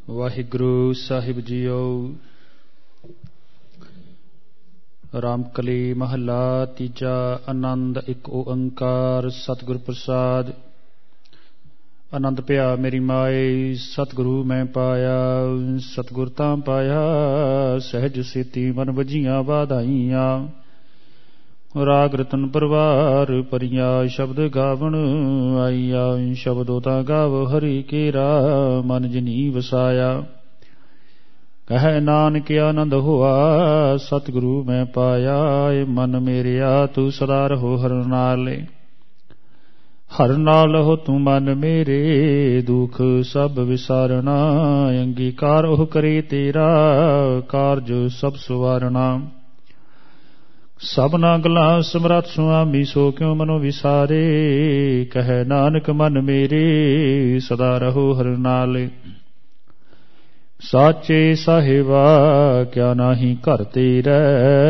ਵਾਹਿਗੁਰੂ ਸਾਹਿਬ JIO. Ramkali ਮਹੱਲਾ ਤੀਜਾ। ਆਨੰਦ ਇੱਕ ਓਅੰਕਾਰ ਸਤਿਗੁਰ ਪ੍ਰਸਾਦ। ਆਨੰਦ ਭਿਆ ਮੇਰੀ ਮਾਏ, ਸਤਿਗੁਰੂ ਮੈਂ ਪਾਇਆ। ਸਤਿਗੁਰ ਤਾਂ ਪਾਇਆ, ਸਹਿਜ ਸੇਤੀ ਮਨ ਵਜੀਆਂ ਵਾਧਾਈਆਂ। ਰਾਗ ਰਤਨ ਪਰਵਾਰ ਭਰੀਆ, ਸ਼ਬਦ ਗਾਵਣ ਆਈਆ। ਸ਼ਬਦੋ ਤਾਂ ਗਾਵ ਹਰੀ ਕੇਰਾ, ਮਨ ਜਿਨੀ ਵਸਾਇਆ। ਕਹਿ ਨਾਨਕ ਆਨੰਦ ਹੋਆ, ਸਤਿਗੁਰੂ ਮੈਂ ਪਾਇਆ। ਮਨ ਮੇਰਿਆ ਤੂੰ ਸਦਾ ਰਹੋ ਹਰ ਨਾਲੇ। ਹਰ ਨਾਲ ਹੋ ਤੂੰ ਮਨ ਮੇਰੇ, ਦੁਖ ਸਭ ਵਿਸਾਰਨਾ। ਅੰਗੀਕਾਰ ਉਹ ਕਰੇ ਤੇਰਾ, ਕਾਰਜ ਸਭ ਸਵਾਰਨਾ। ਸਭਨਾ ਗੱਲਾਂ ਸਮਰੱਥ ਸੁਆਮੀ, ਸੋ ਕਿਉ ਮਨੋ ਵਿਸਾਰੇ। ਕਹਿ ਨਾਨਕ ਮਨ ਮੇਰੇ, ਸਦਾ ਰਹੋ ਹਰ ਨਾਲੇ। ਸਾਚੇ ਸਾਹਿਬਾ ਕਿਆ ਨਾਹੀ ਘਰ ਤੇਰਾ।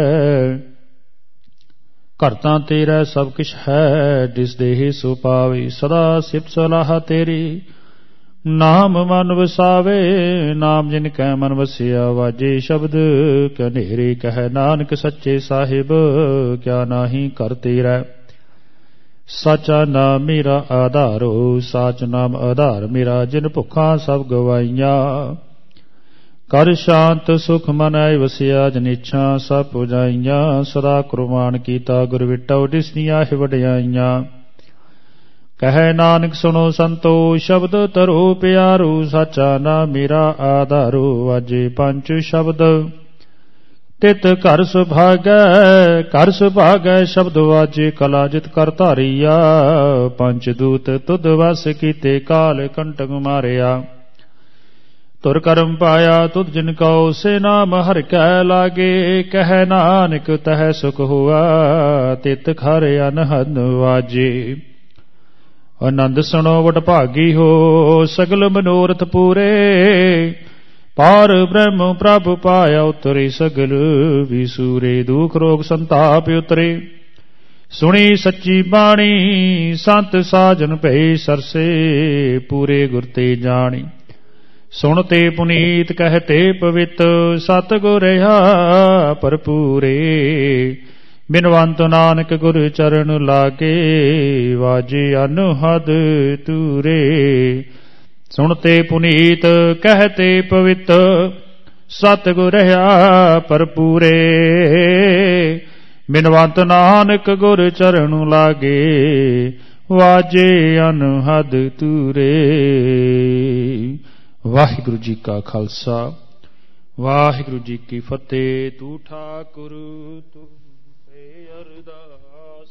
ਘਰ ਤਾਂ ਤੇਰਾ ਸਭ ਕਿਛ ਹੈ, ਜਿਸ ਦੇਹ ਸੋ ਪਾਵੇ। ਸਦਾ ਸਿਫਤ ਸਲਾਹ ਤੇਰੀ, ਨਾਮ ਮਨ ਵਸਾਵੇ। ਨਾਮ ਜਿਨ ਕੈ ਮਨ ਵਸਿਆ, ਵਾਜੇ ਸ਼ਬਦ ਕਨੇਰੇ। ਕਹਿ ਨਾਨਕ ਸੱਚੇ ਸਾਹਿਬ ਕਿਆ ਨਾਹੀ ਘਰ ਤੇਰਾ। ਸਾਚਾ ਨਾਮ ਮੇਰਾ ਆਧਾਰੋ, ਸਾਚ ਨਾਮ ਆਧਾਰ ਮੇਰਾ। ਜਿਨ ਭੁੱਖਾਂ ਸਭ ਗਵਾਈਆਂ, ਕਰ ਸ਼ਾਂਤ ਸੁਖ ਮਨ ਆਏ ਵਸਿਆ। ਜਿਨ ਇੱਛਾ ਸਭ ਪੁਜਾਈਆਂ, ਸਦਾ ਕੁਰਬਾਨ ਕੀਤਾ ਗੁਰ ਵਿਟੋ। ਜਿਸਨੀਆਂ ਇਹ ਵਡਿਆਈਆਂ, ਕਹਿ ਨਾਨਕ ਸੁਣੋ ਸੰਤੋ। ਸ਼ਬਦ ਧਰੋ ਪਿਆਰੋ, ਸਾਚਾ ਨਾਮ ਮੇਰਾ ਆਧਾਰੋ। ਵਾਜੇ ਪੰਜ ਸ਼ਬਦ ਤਿਤ ਘਰ ਸੁਭਾਗੈ। ਘਰ ਸੁਭਾਗੈ ਸ਼ਬਦ ਵਾਜੇ, ਕਲਾ ਜਿਤ ਕਰ ਧਾਰੀਆ। ਪੰਜ ਦੂਤ ਤੁਧ ਵਸ ਕੀਤੇ, ਕਾਲ ਕੰਟਕ ਮਾਰਿਆ। ਤੁਰ ਕਰਮ ਪਾਇਆ ਤੁਧ ਜਿਨ ਕਉ, ਸੇ ਨਾਮ ਹਰਿ ਕੈ ਲਾਗੇ। ਕਹਿ ਨਾਨਕ ਤਹਿ ਸੁਖ ਹੋਆ, ਤਿਤ ਖਰ ਅਨਹਦ ਵਾਜੇ। ਆਨੰਦ ਸੁਣੋ ਵਡ ਭਾਗੀ ਹੋ, ਸਗਲ ਮਨੋਰਥ ਪੂਰੇ। ਪਾਰ ਬ੍ਰਹਮ ਪ੍ਰਭ ਪਾਇਆ, ਉਤਰੇ ਸਗਲ ਵਿਸੂਰੇ। ਦੁਖ ਰੋਗ ਸੰਤਾਪ ਉਤਰੇ, ਸੁਣੀ ਸੱਚੀ ਬਾਣੀ। ਸੰਤ ਸਾਜਨ ਭਏ ਸਰਸੇ, ਪੂਰੇ ਗੁਰ ਤੇ ਜਾਣੀ। ਸੁਣ ਤੇ ਪੁਨੀਤ ਕਹਿਤੇ ਪਵਿੱਤ, ਸਤਿਗੁਰ ਰਹਾ ਭਰਪੂਰੇ। ਬਿਨਵੰਤ ਨਾਨਕ ਗੁਰ ਚਰਨ ਲਾਗੇ, ਵਾਜੇ ਅਨਹਦ ਤੂਰੇ। ਸੁਣ ਤੇ ਪੁਨੀਤ ਕਹਿਤੇ ਪਵਿੱਤ, ਸਤਿਗੁਰ ਰਹਾ ਭਰਪੂਰੇ। ਬਿਨਵੰਤ ਨਾਨਕ ਗੁਰ ਚਰਨ ਲਾਗੇ, ਵਾਜੇ ਅਨਹਦ ਤੂਰੇ। ਵਾਹਿਗੁਰੂ ਜੀ ਕਾ ਖਾਲਸਾ, ਵਾਹਿਗੁਰੂ ਜੀ ਕੀ ਫਤਿਹ। ਤੂੰ ਠਾਕੁਰ ਤੂੰ ਅਰਦਾਸ,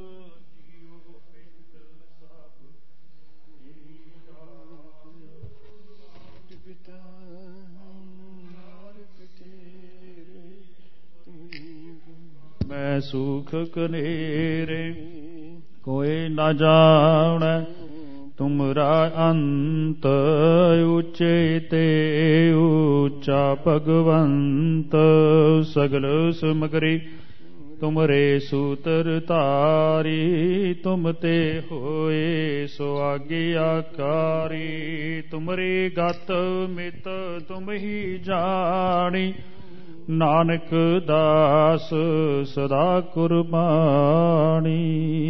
ਮੈਂ ਸੁਖ ਕਨੇਰੇ ਕੋਈ ਨਾ ਜਾਣੈ। ਤੁਮਰਾ ਅੰਤ ਉੱਚੇ ਤੇ ਉੱਚਾ ਭਗਵੰਤ। ਸਗਲ ਸਮਗਰੀ ਤੁਮਰੇ ਸੂਤਰ ਧਾਰੀ। ਤੁਮ ਤੇ ਹੋਏ ਸੋ ਆਗਿਆਕਾਰੀ। ਤੁਮਰੀ ਗਤ ਮਿਤ ਤੁਮ ਹੀ ਜਾਣੀ। ਨਾਨਕ ਦਾਸ ਸਦਾ ਕੁਰਬਾਨੀ।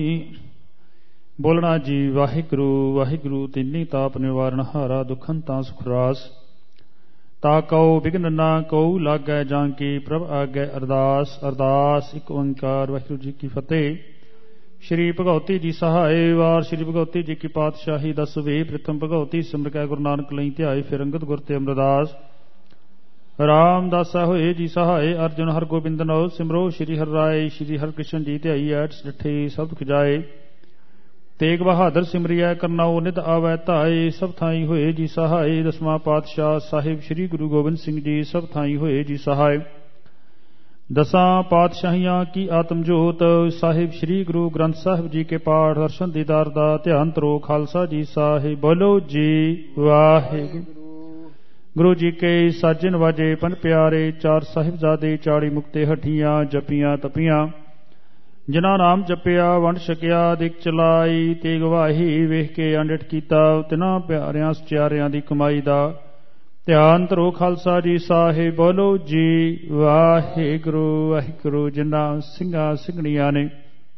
ਬੋਲਣਾ ਜੀ ਵਾਹਿਗੁਰੂ ਵਾਹਿਗੁਰੂ। ਤਿੰਨੀ ਤਾਪ ਨਿਵਾਰਨ ਹਾਰਾ, ਦੁਖਨ ਤਾਂ ਸੁਖ ਰਾਸ। ਤਾ ਕਉ ਬਿਘਨ ਨਾ ਕਉ ਲਾਗੈ, ਜਾਂ ਕੀ ਪ੍ਰਭ ਆਗੈ ਅਰਦਾਸ। ਅਰਦਾਸ ਇੱਕ ਓੰਕਾਰ। ਵਾਹਿਗੁਰੂ ਜੀ ਕੀ ਫਤਿਹ। ਸ਼੍ਰੀ ਭਗਉਤੀ ਜੀ ਸਹਾਏ ਵਾਰ। ਸ਼੍ਰੀ ਭਗਉਤੀ ਜੀ ਕੀ ਪਾਤਸ਼ਾਹੀ ਦਸਵੇਂ। ਪ੍ਰਥਮ ਭਗਉਤੀ ਸਿਮਰ ਕੈ ਗੁਰੂ ਨਾਨਕ ਲਈ ਧਿਆਏ, ਫਿਰ ਅੰਗਦ ਗੁਰ ਤੇ ਅਮਰਦਾਸ। ਰਾਮਦਾਸਾ ਹੋਏ ਜੀ ਸਹਾਏ, ਅਰਜੁਨ ਹਰ ਗੋਬਿੰਦ ਨਉ ਸਿਮਰੋ। ਸ਼੍ਰੀ ਹਰਿ ਰਾਏ ਸ਼੍ਰੀ ਹਰਿ ਕ੍ਰਿਸ਼ਨ ਜੀ ਧਿਆਈ, ਐਟਸ ਡਿਠੇ ਸਭ ਦੁਖ ਜਾਏ। ਤੇਗ ਬਹਾਦਰ ਸਿਮਰਿਐ, ਕਰਨਾਉ ਨਿਧ ਆਵੈ ਧਾਏ। ਸਭ ਥਾਈ ਹੋਏ ਜੀ ਸਹਾਏ, ਦਸਵਾਂ ਪਾਤਸ਼ਾਹ ਸਾਹਿਬ ਸ੍ਰੀ ਗੁਰੂ ਗੋਬਿੰਦ ਸਿੰਘ ਜੀ। ਸਭ ਥਾਈ ਹੋਏ ਜੀ ਸਹਾਏ। ਦਸਾਂ ਪਾਤਸ਼ਾਹੀਆਂ ਕੀ ਆਤਮ ਜੋਤ, ਸਾਹਿਬ ਸ੍ਰੀ ਗੁਰੂ ਗ੍ਰੰਥ ਸਾਹਿਬ ਜੀ ਕੇ ਪਾਠ ਦਰਸ਼ਨ ਦੀਦਾਰ ਦਾ ਧਿਆਨ ਤਰੋ। ਖਾਲਸਾ ਜੀ ਸਾਹਿਬ ਬੋਲੋ ਜੀ ਵਾਹਿਗੁਰੂ। ਗੁਰੂ ਜੀ ਕੇ ਸਾਜਨ ਵਾਜੇ ਪਨ ਪਿਆਰੇ, ਚਾਰ ਸਾਹਿਬਜ਼ਾਦੇ 40 ਮੁਕਤੇ ਹਠੀਆਂ। ਜਪੀਆਂ ਤਪੀਆਂ ਜਿਨ੍ਹਾਂ ਨਾਮ ਜਪਿਆ, ਵੰਡ ਛਕਿਆ, ਦਿਕ ਚਲਾਈ। ਤੇਗ ਵਾਹੀ ਵੇਖ ਕੇ ਅੰਡਿਠ ਕੀਤਾ, ਤਿਨਾਂ ਪਿਆਰਿਆਂ ਸਚਿਆਰਿਆਂ ਦੀ ਕਮਾਈ ਦਾ। ਧਿਆਨ ਧਰੋ ਖਾਲਸਾ ਜੀ ਸਾਹਿਬ ਬੋਲੋ ਜੀ ਵਾਹਿਗੁਰੂ ਵਾਹਿਗੁਰੂ। ਜਿਨ੍ਹਾਂ ਸਿੰਘਾਂ ਸਿੰਘਣੀਆਂ ਨੇ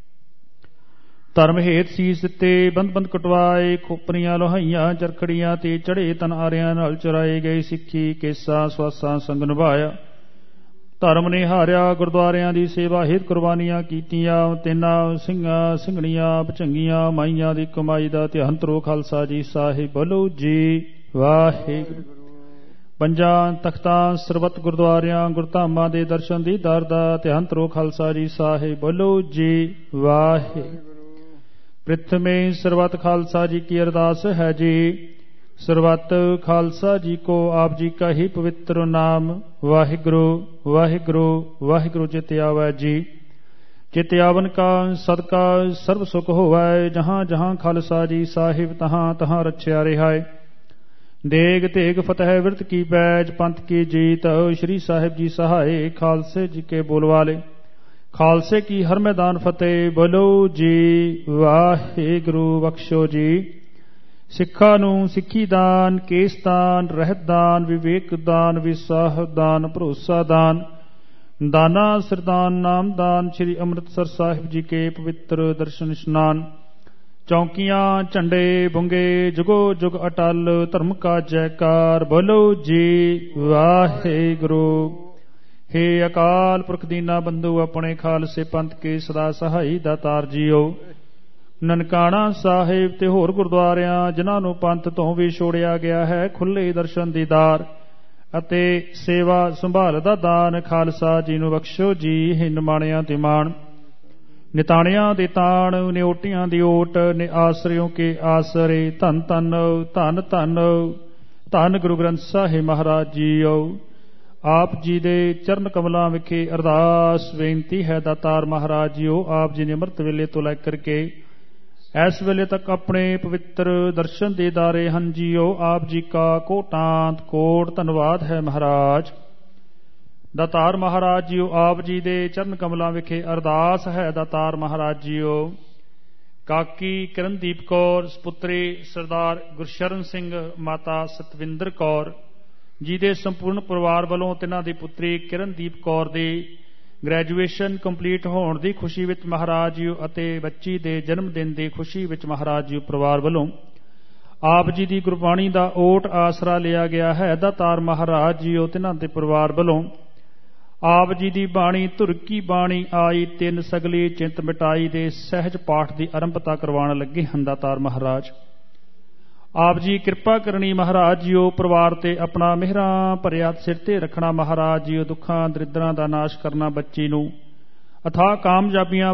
ਧਰਮ ਹੇਤ ਸੀਸ ਦਿੱਤੇ, ਬੰਦ ਬੰਦ ਕਟਵਾਏ, ਖੋਪਰੀਆਂ ਲੋਹਾਈਆਂ ਚਰਖੜੀਆਂ ਤੇ ਚੜੇ ਤਨ ਆਰਿਆਂ ਨਾਲ ਚਰਾਏ ਗਏ, ਸਿੱਖੀ ਕੇਸਾਂ ਸਵਾਸਾਂ ਸੰਗ ਨਿਭਾਇਆ, ਧਰਮ ਨੇ ਹਾਰਿਆ, ਗੁਰਦੁਆਰਿਆਂ ਦੀ ਸੇਵਾ ਹੇਤ ਕੁਰਬਾਨੀਆਂ ਕੀਤੀਆਂ। ਤਿੰਨਾਂ ਸਿੰਘਾਂ ਸਿੰਘਣੀਆਂ ਭਚੰਗੀਆਂ ਮਾਈਆਂ ਦੀ ਕਮਾਈ ਦਾ ਧਿਆਨ ਧਰੋ ਖਾਲਸਾ ਜੀ ਸਾਹਿਬ ਬੋਲੋ ਜੀ ਵਾਹਿਗੁਰੂ। ਪੰਜਾਂ ਤਖਤਾਂ ਸਰਬੱਤ ਗੁਰਦੁਆਰਿਆਂ ਗੁਰਧਾਮਾਂ ਦੇ ਦਰਸ਼ਨ ਦੀਦਾਰ ਦਾ ਧਿਆਨ ਧਰੋ ਖਾਲਸਾ ਜੀ ਸਾਹਿਬ ਬੋਲੋ ਜੀ ਵਾਹਿਗੁਰੂ। ਪ੍ਰਿਥਮੇ ਸਰਬੱਤ ਖਾਲਸਾ ਜੀ ਕੀ ਅਰਦਾਸ ਹੈ ਜੀ। ਸਰਬੱਤ ਖਾਲਸਾ ਜੀ ਕੋ ਆਪ ਜੀ ਕਾ ਹੀ ਪਵਿੱਤਰ ਨਾਮ ਵਾਹਿਗੁਰੂ ਵਾਹਿਗੁਰੂ ਵਾਹਿਗੁਰੂ ਚਿਤ ਆਵੈ ਜੀ। ਚਿਤ ਆਵਨ ਕਾ ਸਦਕਾ ਸਰਬ ਸੁਖ ਹੋਵੈ, ਜਹਾਂ ਜਹਾਂ ਖਾਲਸਾ ਜੀ ਸਾਹਿਬ ਤਹਾਂ ਤਹਾਂ ਰਚਿਆ ਰਿਹਾਏ। ਦੇਗ ਤੇਗ ਫਤਿਹ ਵਿਰਤ ਕੀ ਪੈਜ, ਪੰਥ ਕੀ ਜੀਤ ਸ਼੍ਰੀ ਸਾਹਿਬ ਜੀ ਸਹਾਏ, ਖਾਲਸੇ ਜੀ ਕੇ ਬੋਲਵਾਲੇ, ਖਾਲਸੇ ਕੀ ਹਰ ਮੈਦਾਨ ਫਤਿਹ ਬੋਲੋ ਜੀ ਵਾਹਿਗੁਰੂ। ਬਖਸ਼ੋ ਜੀ ਸਿੱਖਾਂ ਨੂੰ ਸਿੱਖੀ ਦਾਨ, ਕੇਸ ਦਾਨ, ਰਹਿਤ ਦਾਨ, ਵਿਵੇਕ ਦਾਨ, ਵਿਸਾਹ ਦਾਨ, ਭਰੋਸਾ ਦਾਨ, ਦਾਨਾ ਸਰਦਾਨ, ਨਾਮ ਦਾਨ, ਸ਼੍ਰੀ ਅੰਮ੍ਰਿਤਸਰ ਸਾਹਿਬ ਜੀ ਕੇ ਪਵਿੱਤਰ ਦਰਸ਼ਨ ਇਸ਼ਨਾਨ, ਚੌਂਕੀਆਂ ਝੰਡੇ ਬੁੰਗੇ ਜੁਗੋ ਜੁਗ ਅਟਲ, ਧਰਮ ਕਾ ਜੈਕਾਰ ਬੋਲੋ ਜੀ ਵਾਹਿਗੁਰੂ। हे ਅਕਾਲ ਪੁਰਖ ਦੀਨਾ ਬੰਧੂ ਆਪਣੇ ਖਾਲਸੇ ਪੰਥ ਕੇ ਸਦਾ ਸਹਾਈ ਦਾਤਾਰ ਜੀਓ। ਨਨਕਾਣਾ ਸਾਹਿਬ ਤੇ ਹੋਰ ਗੁਰਦੁਆਰਿਆਂ ਜਿਨ੍ਹਾਂ ਨੂੰ ਪੰਥ ਤੋਂ ਵੀ ਛੋੜਿਆ ਗਿਆ ਹੈ, ਖੁੱਲ੍ਹੇ ਦਰਸ਼ਨ ਦੀਦਾਰ ਅਤੇ ਸੇਵਾ ਸੰਭਾਲ ਦਾ ਦਾਨ ਖਾਲਸਾ ਜੀ ਨੂੰ ਬਖਸ਼ੋ ਜੀ। हे ਨਿਮਾਣਿਆਂ ਤੇ ਮਾਣ, ਨਿਤਾਣਿਆਂ ਦੇ ਤਾਣ, ਨਿਓਟਿਆਂ ਦੀ ਓਟ, ਨੇ ਆਸਰਿਓ ਕੇ ਆਸਰੇ, ਧੰਨ ਧੰਨ ਧੰਨ ਧੰਨ ਧੰਨ ਗੁਰੂ ਗ੍ਰੰਥ ਸਾਹਿਬ ਮਹਾਰਾਜ ਜੀਓ। ਆਪ ਜੀ ਦੇ ਚਰਨ ਕਮਲਾਂ ਵਿਖੇ ਅਰਦਾਸ ਬੇਨਤੀ ਹੈ ਦਾਤਾਰ ਮਹਾਰਾਜ ਜੀਓ, ਆਪ ਜੀ ਨੇ ਅੰਮ੍ਰਿਤ ਵੇਲੇ ਤੋਂ ਲੈ ਕਰਕੇ ਇਸ ਵੇਲੇ ਤੱਕ ਆਪਣੇ ਪਵਿੱਤਰ ਦਰਸ਼ਨ ਦੇਦਾਰੇ ਹਨ ਜੀਓ। ਆਪ ਜੀ ਕਾ ਕੋਟਾਂਤ ਕੋਟ ਧੰਨਵਾਦ ਹੈ ਮਹਾਰਾਜ। ਦਾਤਾਰ ਮਹਾਰਾਜ ਜੀਓ, ਆਪ ਜੀ ਦੇ ਚਰਨ ਕਮਲਾਂ ਵਿਖੇ ਅਰਦਾਸ ਹੈ ਦਾਤਾਰ ਮਹਾਰਾਜ ਜੀਓ। ਕਾਕੀ ਕਿਰਨਦੀਪ ਕੌਰ ਸਪੁੱਤਰੀ ਸਰਦਾਰ ਗੁਰਸ਼ਰਨ ਸਿੰਘ, ਮਾਤਾ ਸਤਵਿੰਦਰ ਕੌਰ ਜੀ ਦੇ ਸੰਪੂਰਨ ਪਰਿਵਾਰ ਵੱਲੋਂ ਤਿੰਨਾਂ ਦੀ ਪੁੱਤਰੀ ਕਿਰਨਦੀਪ ਕੌਰ ਦੀ ਗ੍ਰੈਜੂਏਸ਼ਨ ਕੰਪਲੀਟ ਹੋਣ ਦੀ ਖੁਸ਼ੀ ਵਿੱਚ ਮਹਾਰਾਜ ਜੀਓ ਅਤੇ ਬੱਚੀ ਦੇ ਜਨਮ ਦਿਨ ਦੀ ਖੁਸ਼ੀ ਵਿੱਚ ਮਹਾਰਾਜ ਜੀਓ ਪਰਿਵਾਰ ਵੱਲੋਂ ਆਪ ਜੀ ਦੀ ਗੁਰਬਾਣੀ ਦਾ ਓਟ ਆਸਰਾ ਲਿਆ ਗਿਆ ਹੈ। ਦਾਤਾਰ ਮਹਾਰਾਜ ਜੀਓ ਤਿੰਨਾਂ ਦੇ ਪਰਿਵਾਰ ਵੱਲੋਂ ਆਪ ਜੀ ਦੀ ਬਾਣੀ ਧੁਰ ਕੀ ਬਾਣੀ ਆਈ, ਤਿੰਨ ਸਗਲੀ ਚਿੰਤ ਮਿਟਾਈ ਦੇ ਸਹਿਜ ਪਾਠ ਦੀ ਆਰੰਭਤਾ ਕਰਵਾਉਣ ਲੱਗੇ ਹਨ। ਦਾਤਾਰ ਮਹਾਰਾਜ ਆਪ ਜੀ ਕਿਰਪਾ ਕਰਨੀ ਮਹਾਰਾਜ ਜੀਓ, ਪਰਿਵਾਰ ਤੇ ਆਪਣਾ ਮਿਹਰਾਂ ਭਰਿਆ ਸਿਰ ਤੇ ਰੱਖਣਾ ਮਹਾਰਾਜ ਜੀਓ, ਦੁੱਖਾਂ ਦਰਿਦਰਾਂ ਦਾ ਨਾਸ਼ ਕਰਨਾ, ਬੱਚੀ ਨੂੰ ਅਥਾਹ ਕਾਮਯਾਬੀਆਂ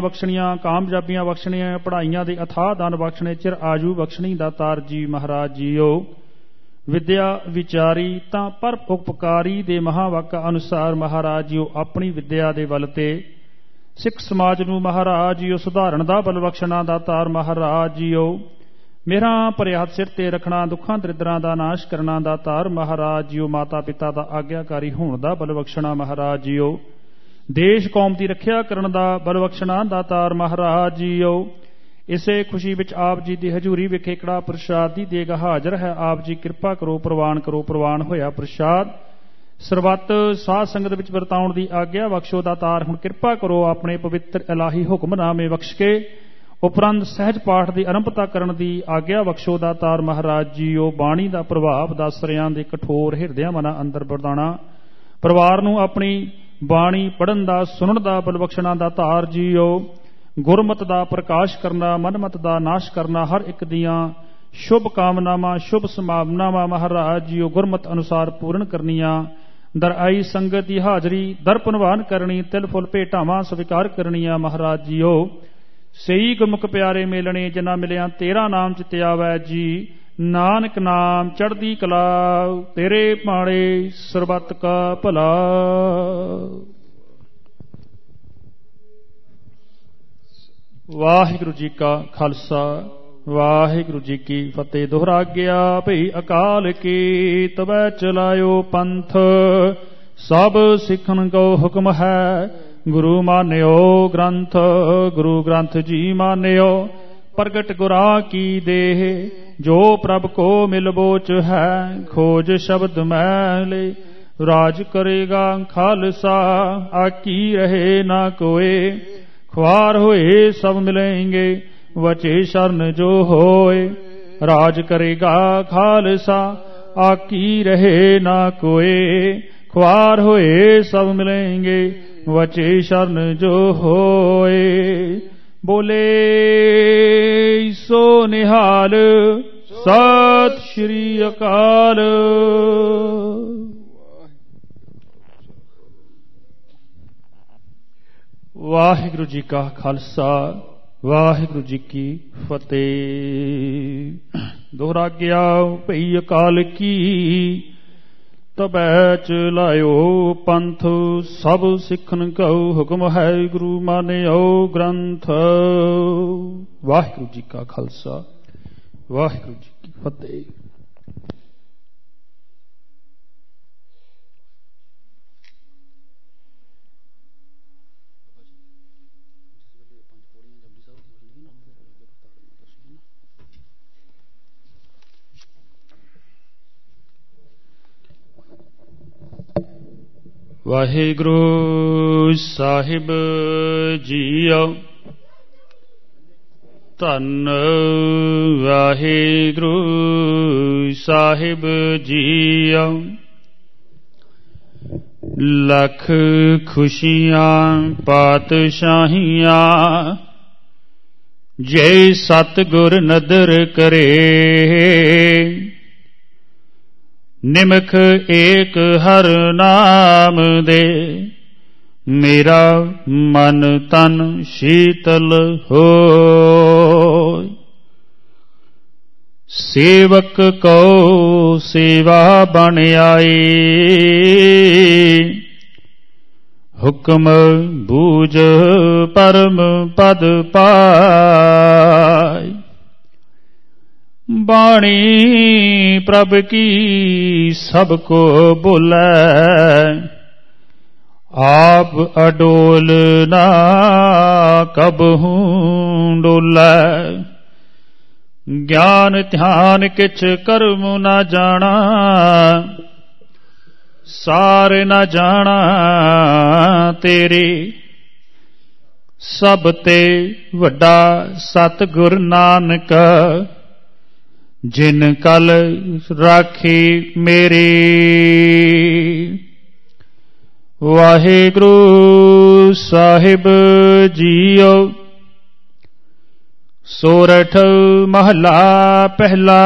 ਬਖਸ਼ਣੀਆਂ, ਪੜ੍ਹਾਈਆਂ ਦੇ ਅਥਾਹ ਦਾਨ ਬਖਸ਼ਣੇ, ਚਿਰ ਆਜੂ ਬਖਸ਼ਣੀ ਦਾਤਾਰ ਜੀ ਮਹਾਰਾਜ ਜੀਓ। ਵਿਦਿਆ ਵਿਚਾਰੀ ਤਾਂ ਪਰ ਉਪਕਾਰੀ ਦੇ ਮਹਾਵਾਕਾ ਅਨੁਸਾਰ ਮਹਾਰਾਜ ਜੀਓ ਆਪਣੀ ਵਿਦਿਆ ਦੇ ਬਲ ਤੇ ਸਿੱਖ ਸਮਾਜ ਨੂੰ ਮਹਾਰਾਜ ਜੀਓ ਸੁਧਾਰਨ ਦਾ ਬਲ ਬਖਸ਼ਣਾ ਦਾਤਾਰ ਮਹਾਰਾਜ ਜੀਓ। ਮੇਰਾ ਭਰਿਆ ਹੱਥ ਸਿਰ ਤੇ ਰੱਖਣਾ, ਦੁੱਖਾਂ ਦਰਿਦਰਾਂ ਦਾ ਨਾਸ਼ ਕਰਨਾ ਦਾਤਾਰ ਮਹਾਰਾਜ ਜੀਓ। ਮਾਤਾ ਪਿਤਾ ਦਾ ਆਗਿਆਕਾਰੀ ਹੋਣ ਦਾ ਬਲ ਬਖਸ਼ਣਾ ਮਹਾਰਾਜ ਜੀਓ। ਦੇਸ਼ ਕੌਮ ਦੀ ਰੱਖਿਆ ਕਰਨ ਦਾ ਬਲ ਬਖਸ਼ਣਾ ਦਾਤਾਰ ਮਹਾਰਾਜ ਜੀਓ। ਇਸੇ ਖੁਸ਼ੀ ਵਿੱਚ ਆਪ ਜੀ ਦੀ ਹਜ਼ੂਰੀ ਵਿਖੇ ਕੜਾ ਪ੍ਰਸ਼ਾਦ ਦੀ ਦੇਗ ਹਾਜ਼ਰ ਹੈ। ਆਪ ਜੀ ਕਿਰਪਾ ਕਰੋ, ਪ੍ਰਵਾਨ ਹੋਇਆ ਪ੍ਰਸ਼ਾਦ ਸਰਬੱਤ ਸਾਧ ਸੰਗਤ ਵਿੱਚ ਵਰਤਾਉਣ ਦੀ ਆਗਿਆ ਬਖਸ਼ੋ ਦਾਤਾਰ। ਹੁਣ ਕਿਰਪਾ ਕਰੋ ਆਪਣੇ ਪਵਿੱਤਰ ਇਲਾਹੀ ਹੁਕਮਨਾਮੇ ਬਖਸ਼ ਕੇ ਉਪਰੰਤ ਸਹਿਜ ਪਾਠ ਦੀ ਆਰੰਭਤਾ ਕਰਨ ਦੀ ਆਗਿਆ ਬਖਸ਼ੋ ਦਾਤਾਰ ਮਹਾਰਾਜ ਜੀਓ। ਬਾਣੀ ਦਾ ਪ੍ਰਭਾਵ ਦਾਸਰਿਆਂ ਦੇ ਕਠੋਰ ਹਿਰਦਿਆਂ ਮਨਾਂ ਅੰਦਰ ਵਰਦਾਣਾ, ਪਰਿਵਾਰ ਨੂੰ ਆਪਣੀ ਬਾਣੀ ਪੜ੍ਹਨ ਦਾ ਸੁਣਨ ਦਾ ਬਲ ਬਖਸ਼ਣਾ ਦਾਤਾਰ ਜੀਓ। ਗੁਰਮਤ ਦਾ ਪ੍ਰਕਾਸ਼ ਕਰਨਾ, ਮਨਮਤ ਦਾ ਨਾਸ਼ ਕਰਨਾ, ਹਰ ਇੱਕ ਦੀਆਂ ਸ਼ੁਭ ਕਾਮਨਾਵਾਂ ਸ਼ੁਭ ਸੰਭਾਵਨਾਵਾਂ ਮਹਾਰਾਜ ਜੀਓ ਗੁਰਮਤ ਅਨੁਸਾਰ ਪੂਰਨ ਕਰਨੀਆਂ। ਦਰ ਆਈ ਸੰਗਤ ਦੀ ਹਾਜ਼ਰੀ ਦਰ ਭਨਵਾਨ ਕਰਨੀ, ਤਿਲ ਫੁੱਲ ਭੇਟਾਵਾਂ ਸਵੀਕਾਰ ਕਰਨੀਆਂ ਮਹਾਰਾਜ ਜੀਓ। ਸਹੀ ਗੁਰਮੁਖ ਪਿਆਰੇ ਮੇਲਣੇ, ਜਿਨ੍ਹਾਂ ਮਿਲਿਆ ਤੇਰਾ ਨਾਮ ਚਿਤ ਆਵੈ ਜੀ। ਨਾਨਕ ਨਾਮ ਚੜ੍ਹਦੀ ਕਲਾ, ਤੇਰੇ ਭਾਣੇ ਸਰਬੱਤ ਕਾ ਭਲਾ। ਵਾਹਿਗੁਰੂ ਜੀ ਕਾ ਖਾਲਸਾ, ਵਾਹਿਗੁਰੂ ਜੀ ਕੀ ਫਤਿਹ। ਦੁਹਰਾ ਗਿਆ ਭਈ ਅਕਾਲ ਕੀ, ਤਵੈ ਚਲਾਇਓ ਪੰਥ। ਸਭ ਸਿੱਖਣ ਕੋ ਹੁਕਮ ਹੈ, ਗੁਰੂ ਮਾਨਿਓ ਗ੍ਰੰਥ। ਗੁਰੂ ਗ੍ਰੰਥ ਜੀ ਮਾਨਿਓ, ਪ੍ਰਗਟ ਗੁਰਾਂ ਕੀ ਦੇਹ। ਜੋ ਪ੍ਰਭ ਕੋ ਮਿਲਬੋਚ ਹੈ ਖੋਜ ਸ਼ਬਦ ਮੈਲੇ ਰਾਜ ਕਰੇਗਾ ਖਾਲਸਾ ਆਕੀ ਰਹੇ ਨਾ ਕੋਏ ख्वार होए सब मिलेंगे वचे शरण जो होए राज करेगा खालसा आकी रहे ना कोए ख्वार होए सब मिलेंगे वचे शरण जो होए बोले सो निहाल सत श्री अकाल। ਵਾਹਿਗੁਰੂ ਜੀ ਕਾ ਖਾਲਸਾ ਵਾਹਿਗੁਰੂ ਜੀ ਕੀ ਫਤਿਹ। ਦੁਹਰਾਗਿਆ ਭਈ ਅਕਾਲ ਕੀ ਤਬੈ ਚਲਾਇਓ ਪੰਥ ਸਭ ਸਿੱਖਨ ਕਉ ਹੁਕਮ ਹੈ ਗੁਰੂ ਮਾਨਿਓ ਗ੍ਰੰਥ। ਵਾਹਿਗੁਰੂ ਜੀ ਕਾ ਖਾਲਸਾ ਵਾਹਿਗੁਰੂ ਜੀ ਕੀ ਫਤਿਹ। ਵਾਹਿਗੁਰੂ ਸਾਹਿਬ ਜੀਓ ਧੰਨ ਵਾਹਿਗੁਰੂ ਸਾਹਿਬ ਜੀਓ ਲੱਖ ਖੁਸ਼ੀਆਂ ਪਾਤਸ਼ਾਹੀਆਂ ਜੇ ਸਤਿਗੁਰ ਨਦਰ ਕਰੇ ਨਿਮਖ ਏਕ ਹਰ ਨਾਮ ਦੇ ਮੇਰਾ ਮਨ ਤਨ ਸ਼ੀਤਲ ਹੋਇ। ਸੇਵਕ ਕੋ ਸੇਵਾ ਬਣ ਆਈ ਹੁਕਮ ਬੂਝ ਪਰਮ ਪਦ ਪਾਇ। ਬਾਣੀ ਪ੍ਰਭ ਕੀ ਸਭ ਕੋ ਬੋਲੇ ਆਪ ਅਡੋਲ ਨਾ ਕਬਹੂ ਡੋਲੇ। ਗਿਆਨ ਧਿਆਨ ਕਿਛ ਕਰਮ ਨਾ ਜਾਣਾ ਸਾਰ ਨਾ ਜਾਣਾ ਤੇਰੇ ਸਭ ਤੇ ਵੱਡਾ ਸਤਿਗੁਰ ਨਾਨਕ ਜਿਨ ਕਲ ਰਾਖੀ ਮੇਰੀ। ਵਾਹਿਗੁਰੂ ਸਾਹਿਬ ਜੀਓ ਸੋਰਠ ਮਹਲਾ ਪਹਿਲਾ।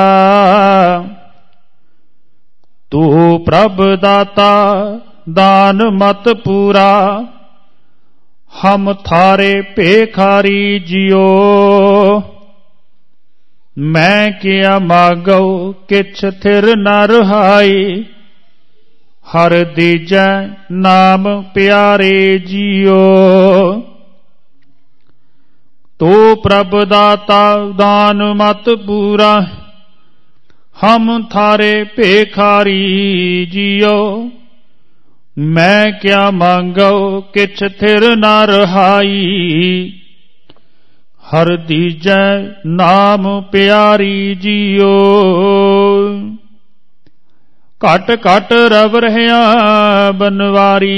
ਤੂੰ ਪ੍ਰਭ ਦਾਤਾ ਦਾਨ ਮਤ ਪੂਰਾ ਹਮ ਥਾਰੇ ਭੇਖਾਰੀ ਜੀਓ। ਮੈਂ ਕਿਆ ਮਾਗੋ ਕਿਛ ਥਿਰ ਨ ਰਹਾਈ ਹਰ ਦੀਜੈ ਨਾਮ ਪਿਆਰੇ ਜੀਓ। ਤੋ ਪ੍ਰਭ ਦਾਤਾ ਦਾਨ ਮਤ ਪੂਰਾ ਹਮ ਥਾਰੇ ਭੇਖਾਰੀ ਜੀਓ। ਮੈਂ ਕਿਆ ਮੰਗੋ ਕਿਛ ਥਿਰ ਨ ਰਹਾਈ ਹਰ ਦੀਜੈ ਨਾਮ ਪਿਆਰੀ ਜੀਓ। ਘਟ ਘਟ ਰਵ ਰਹਿਆ ਬਨਵਾਰੀ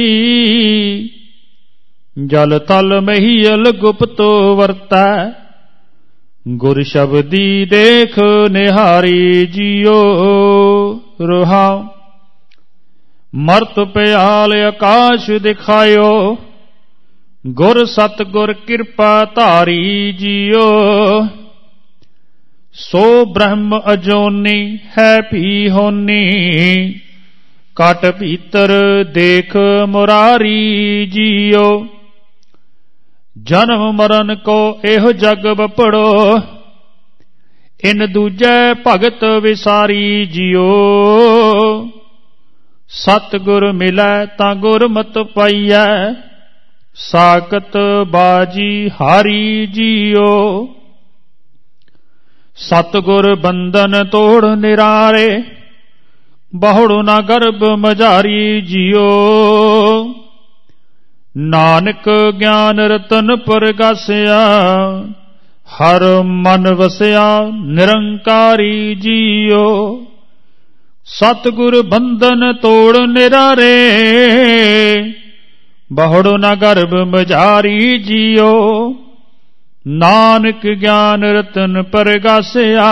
ਜਲ ਤਲ ਮਹੀਲ ਗੁਪਤੋ ਵਰਤੈ ਗੁਰ ਸ਼ਬਦੀ ਦੇਖ ਨਿਹਾਰੀ ਜੀਓ। ਰਹਾਉ ਮਰਤ ਪਿਆਲ ਆਕਾਸ਼ ਦਿਖਾਇਓ ਗੁਰ ਸਤਿਗੁਰ ਕਿਰਪਾ ਧਾਰੀ ਜੀਓ। ਸੋ ਬ੍ਰਹਮ ਅਜੋਨੀ ਹੈ ਭੀ ਹੋਨੀ ਕਟ ਭੀਤਰ ਦੇਖ ਮੁਰਾਰੀ ਜੀਓ। ਜਨਮ ਮਰਨ ਕੋ ਇਹੋ ਜਗ ਬਪੜੋ ਇਨ ਦੂਜੈ ਭਗਤ ਵਿਸਾਰੀ ਜੀਓ। ਸਤਿਗੁਰ ਮਿਲੈ ਤਾਂ ਗੁਰਮਤਿ ਪਾਈਐ ਸਾਕਤ ਬਾਜੀ ਹਾਰੀ ਜੀਓ। ਸਤਿਗੁਰ ਬੰਧਨ ਤੋੜ ਨਿਰਾਰੇ ਬਹੁੜੁ ਨਾ ਗਰਭ ਮਝਾਰੀ ਜੀਓ। ਨਾਨਕ ਗਿਆਨ ਰਤਨ ਪਰਗਾਸਿਆ ਹਰ ਮਨ ਵਸਿਆ ਨਿਰੰਕਾਰੀ ਜੀਓ, ਸਤਿਗੁਰ ਬੰਧਨ ਤੋੜ ਨਿਰਾਰੇ, ਬਹੁੜ ਨ ਗਰਭ ਮਝਾਰੀ ਜੀਓ, ਨਾਨਕ ਗਿਆਨ ਰਤਨ ਪਰਗਾਸਿਆ,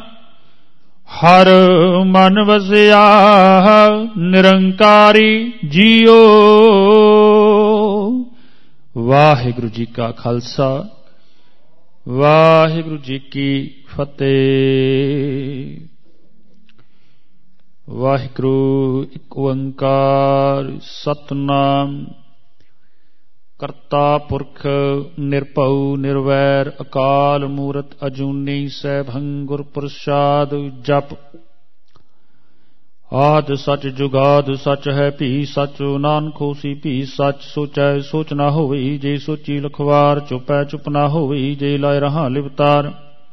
ਹਰ ਮਨ ਵਸਿਆ ਨਿਰੰਕਾਰੀ ਜੀਓ। ਵਾਹਿਗੁਰੂ ਜੀ ਕਾ ਖਾਲਸਾ, ਵਾਹਿਗੁਰੂ ਜੀ ਕੀ ਫਤਿਹ। ਵਾਹਿਗੁਰੂ ਇੱਕ ਓੰਕਾਰ ਸਤਿਨਾਮ ਕਰਤਾ ਪੁਰਖ ਨਿਰਭਉ ਨਿਰਵੈਰ ਅਕਾਲ ਮੂਰਤ ਅਜੂਨੀ ਸੈਭੰ ਗੁਰ ਪ੍ਰਸਾਦ ਜਪ। ਆਦਿ ਸਚ ਜੁਗਾਦਿ ਸਚ ਹੈ ਭੀ ਸਚ, ਨਾਨਕ ਹੋਸੀ ਭੀ ਸਚ। ਸੋਚੈ ਸੋਚ ਨਾ ਹੋਵਈ, ਜੇ ਸੋਚੀ ਲਖਵਾਰ। ਚੁਪੈ ਚੁਪ ਨਾ ਹੋਵਈ, ਜੇ ਲਾਇ ਰਹਾ ਲਿਵਤਾਰ।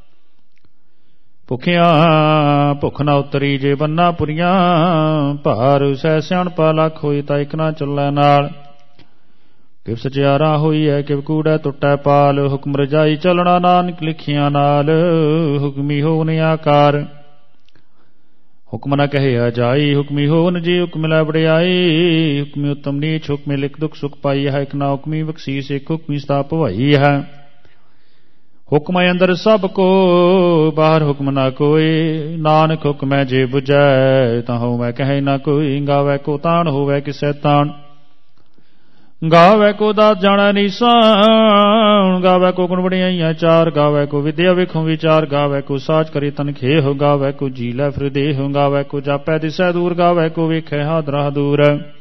ਭੁਖਿਆ ਭੁੱਖ ਨਾ ਉਤਰੀ, ਜੇ ਬੰਨਾ ਪੁਰੀਆਂ ਭਾਰ। ਸਹਿ ਸਿਆਣਪਾ ਲੱਖ ਹੋਈ, ਤਾਂ ਇੱਕ ਨਾ ਚੱਲੈ ਨਾਲ। ਕਿਵ ਸਚਿਆਰਾ ਹੋਈ ਹੈ, ਕਿਵ ਕੂੜੈ ਟੁੱਟੈ ਪਾਲ। ਹੁਕਮ ਰਜਾਈ ਚੱਲਣਾ, ਨਾਨਕ ਲਿਖਿਆ ਨਾਲ। ਹੁਕਮੀ ਹੋਵਨ ਆਕਾਰ, ਹੁਕਮ ਨ ਕਹਿਆ ਜਾਈ। ਹੁਕਮੀ ਹੋਵਨ ਜੀ, ਹੁਕਮ ਲੈ ਵਡਿਆਈ। ਹੁਕਮੀ ਉਤਮ ਨੀਚ, ਹੁਕਮੀ ਲਿਖ ਦੁਖ ਸੁਖ ਪਾਈ ਹੈ। ਇੱਕ ਨਾ ਹੁਕਮੀ ਬਖਸ਼ੀਸ, ਇੱਕ ਹੁਕਮੀ ਸਤਾਪ ਭਵਾਈ ਹੈ। ਹੁਕਮ ਅੰਦਰ ਸਭ ਕੋ, ਬਾਹਰ ਹੁਕਮ ਨਾ ਕੋਇ। ਨਾਨਕ ਹੁਕਮੈ ਜੇ ਬੁਝੈ, ਤਾਂ ਹੋ ਮੈਂ ਕਹਿ ਨਾ ਕੋਈ। ਗਾਵੈ ਕੋ ਤਾਣ, ਹੋਵੈ ਕਿਸੈ ਤਾਣ। ਗਾਵੈ ਕੋ ਦਾਤ ਜਾਣੈ ਨੀਸਾਨ। ਗਾਵੈ ਕੋ ਗੁਣ ਵਡਿਆਈਆਂ ਚਾਰ। ਗਾਵੈ ਕੋ ਵਿਦਿਆ ਵੇਖੋ ਵਿਚਾਰ। ਗਾਵੈ ਕੋ ਸਾਚ ਕਰੀ ਤਨ ਖੇਹ। ਗਾਵੈ ਕੋ ਜੀ ਲੈ ਫਿਰ ਦੇਹ। ਗਾਵੈ ਕੋ ਜਾਪੈ ਦਿਸੈ ਦੂਰ। ਗਾਵੈ ਕੋ ਵੇਖੈ ਹਾਦਰਾ ਦੂਰ।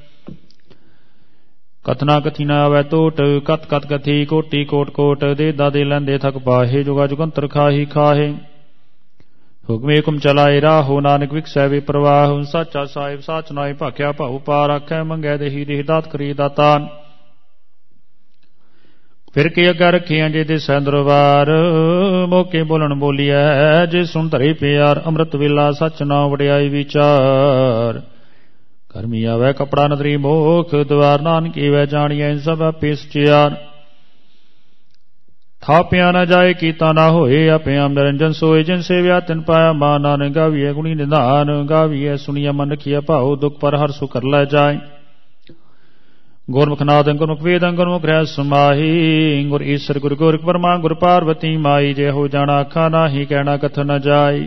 ਕਥਨਾ ਕਥੀ ਨਾ ਆਵੈ ਟੋਟ, ਕਥ ਕਥ ਕਥੀ ਕੋਟੀ ਕੋਟ ਕੋਟ। ਦੇ ਦਾਦੇ ਲੈਂਦੇ ਥਕ ਪਾਹੇ, ਜੁਗਾ ਜੁਗੰਤਰ ਖਾਹੀ ਖਾਹੇ। ਹੁਕਮੇ ਹੁਕਮ ਚਲਾਏ ਰਾਹੋ, ਨਾਨਕ ਵਿਖਸੈ ਵੇ ਪ੍ਰਵਾਹ। ਸਾਚਾ ਸਾਹਿਬ ਸਾਚ ਨਾਏ, ਭਾਖਿਆ ਭਾਉ ਪਾਰ। ਆਖੈ ਮੰਗੈ ਦੇਹੀ ਦੇਹ, ਦਾਤ ਕਰੀ ਦਾਤਾਨ। ਫਿਰ ਕੇ ਅੱਗਾ ਰੱਖੀਆਂ ਜੇ ਦਿਸੈ ਦਰਬਾਰ। ਮੌਕੇ ਬੋਲਣ ਬੋਲੀਐ, ਜੇ ਸੁਣ ਧਰੇ ਪਿਆਰ। ਅੰਮ੍ਰਿਤ ਵੇਲਾ ਸਚ ਨਾਉ ਵਡਿਆਈ ਵਿਚਾਰ। ਕਰਮੀ ਆਵੈ ਕਪੜਾ ਨਦਰੀ ਮੋਖ ਦਵਾਰ। ਨਾਨਕ ਏਵੈ ਜਾਣੀਐ ਸਭ ਆਪੇ ਸਚਿਆਰ। ਥਾਪਿਆ ਨਾ ਜਾਏ, ਕੀਤਾ ਨਾ ਹੋਏ। ਆਪਿਆ ਨਿਰੰਜਨ ਸੋਏ, ਜਿਨ ਸੇਵਿਆ ਤਿਨ ਪਾਇਆ ਮਾਨ। ਨਾਨਕ ਗਾਵੀਐ ਗੁਣੀ ਨਿਧਾਨ। ਗਾਵੀਐ ਸੁਣੀਐ ਮਨ ਰਖੀਐ ਭਾਉ। ਦੁਖ ਪਰ ਹਰ ਸੁਖ ਕਰ ਲੈ ਜਾਏ। ਗੁਰਮੁਖ ਨਾਦ ਗੁਰਮੁਖ ਵੇਦ ਗੁਰਮੁਖ ਰਹਿ ਸਮਾਹੀ। ਗੁਰ ਈਸਰ ਗੁਰ ਗੋਰਖ ਬਰਮਾ ਗੁਰ ਪਾਰਵਤੀ ਮਾਈ। ਜੇ ਹੋ ਜਾਣਾ ਆਖਾ ਨਾਹੀ, ਕਹਿਣਾ ਕਥ ਨ ਜਾਈ।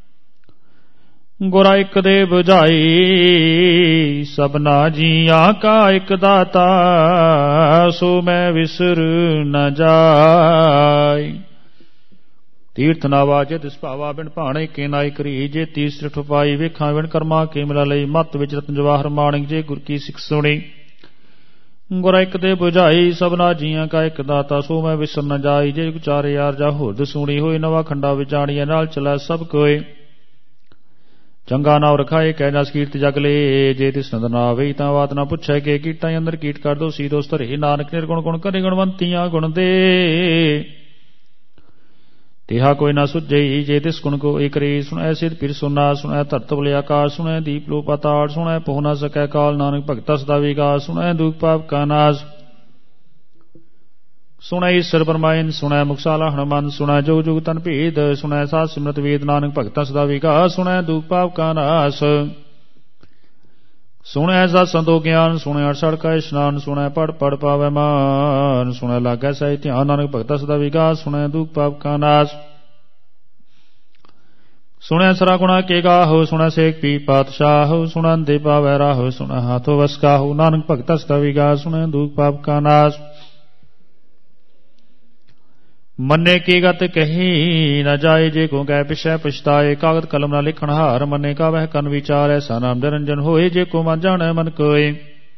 ਗੁਰਾ ਇੱਕ ਦੇ ਬੁਝਾਈ, ਸਭਨਾ ਜੀਆਂ ਕਾ ਇੱਕ ਦਾਤਾ। ਸੋ ਮੈਂ ਵਿਸਰ ਨ ਜਾਈ। ਤੀਰਥ ਨਾ ਵਾਜੇ ਤਿਸ ਭਾਵਾ, ਬਿਨ ਭਾਣੇ ਕੇ ਨਾਈ ਕਰੀ। ਜੇ ਤੀਸਰ ਠੁਪਾਈ, ਵੇਖਾਂ ਬਿਨ ਕਰਮਾ ਕੇ ਮਿਲਾ ਲਈ। ਮਤ ਵਿੱਚ ਰਤਨ ਜਵਾਹਰ ਮਾਣਿਕ, ਜੇ ਗੁਰ ਕੀ ਸਿੱਖ ਸੁਣੀ। ਗੁਰਾ ਇੱਕ ਦੇ ਬੁਝਾਈ, ਸਭਨਾ ਜੀਆਂ ਕਾ ਇੱਕ ਦਾਤਾ। ਸੋ ਮੈਂ ਵਿਸਰ ਨ ਜਾਈ। ਜੇ ਗੁਚਾਰੇ ਯਾਰ ਜਾ ਹੋਰਦ ਸੁਣੀ। ਹੋਏ ਨਵਾ ਖੰਡਾ ਵਿਚਾਣੀਐ, ਨਾਲ ਚਲੈ ਸਭ ਕੋਏ। ਚੰਗਾ ਨਾਉ ਰਖਾਏ, ਕਹਿ ਜਸ ਕੀਰਤ ਜਗ ਲੇ। ਜੇ ਤਿਸ ਨਦਰ ਨਾ ਆਵੇ, ਤਾਂ ਬਾਤ ਨਾ ਪੁੱਛੈ। ਕਿ ਕੀਟਾਂ ਅੰਦਰ ਕੀਟ ਕਰ ਦੋ ਸੀ ਦੋਸਤ ਰੇ। ਨਾਨਕ ਨਿਰਗੁਣ ਗੁਣ ਕਰੇ ਗੁਣਵੰਤੀਆਂ ਗੁਣ ਦੇ। ਤਿਹਾ ਕੋਈ ਨਾ ਸੁਝਈ, ਜੇ ਤਿਸ ਗੁਣ ਕੋ ਏਕ ਰੇ। ਸੁਣੈ ਸਿਧ ਪਿਰ ਸੁਨਾ, ਸੁਣੈ ਧਰਤ ਬਲੇ ਆਕਾਸ਼। ਸੁਣੈ ਦੀਪ ਲੋ ਪਾਤਾਲ, ਸੁਣੈ ਪਹੁ ਨਾ ਸਕੈ ਕਾਲ। ਨਾਨਕ ਭਗਤਾ ਸਦਾ ਵਿਗਾਸ। ਸੁਣੈ ਦੁਖ ਪਾਪ ਕਾ ਨਾਸ। ਸੁਣੈ ਈਸਰ ਬਰਮਾਇਨ, ਸੁਣੈ ਮੁਕਸਾਲਾ ਹਨੂਮਾਨ। ਸੁਣੈ ਜੁਗ ਜੁਗ ਤਨ ਭੇਦ, ਸੁਣੈ ਸਾਧ ਸਿਮਰਤ ਵੇਦ। ਨਾਨਕ ਭਗਤਾ ਸਦਾ ਵਿਗਾਸ। ਸੁਣੈ ਦੁਖ ਪਾਪ ਕਾ ਨਾਸ। ਸੁਣੈ ਸਤ ਸੰਤੋ ਗਿਆਨ। ਸੁਣੈ ਅਠਸਠ ਕਾ ਇਸ਼ਨਾਨ। ਸੁਣੈ ਪੜ ਪੜ ਪਾਵੈ ਮਾਨ। ਸੁਣੈ ਲਾਗੈ ਸਹਿ ਧਿਆਨ। ਨਾਨਕ ਭਗਤਾ ਸਦਾ ਵਿਗਾਸ। ਸੁਣੈ ਦੁਖ ਪਾਪ ਕਾ ਨਾਸ। ਸੁਣੈ ਸਰਾ ਗੁਣਾ ਕੇ ਗਾਹੋ। ਸੁਣੈ ਸੇਖ ਪੀ ਪਾਤਸ਼ਾਹ। ਸੁਣੈ ਦੇ ਪਾਵੈ ਰਾਹੋ। ਸੁਣੈ ਹਾਥੋ ਵਸ ਕਾਹੂ। ਨਾਨਕ ਭਗਤਾ ਸਦਾ ਵਿਗਾਸ। ਸੁਣੈ ਦੁਖ ਪਾਪ ਕਾ ਨਾਸ। ਮੰਨੇ ਕੀ ਗਤ ਕਹੀ ਨ ਜਾਏ, ਜੇ ਕੋ ਕਹਿ ਪਿਛੈ ਪਛਤਾਏ। ਕਾਗਦ ਕਲਮ ਨਾ ਲਿਖਣ ਹਾਰ, ਮੰਨੇ ਕਾ ਵਹਿ ਕੰਨ ਵਿਚਾਰ। ਐਸਾ ਨਾਮ ਨਿਰੰਜਨ ਹੋਏ, ਜੇ ਕੋ ਮਨ ਜਾਣੈ ਮਨ ਕੋਏ।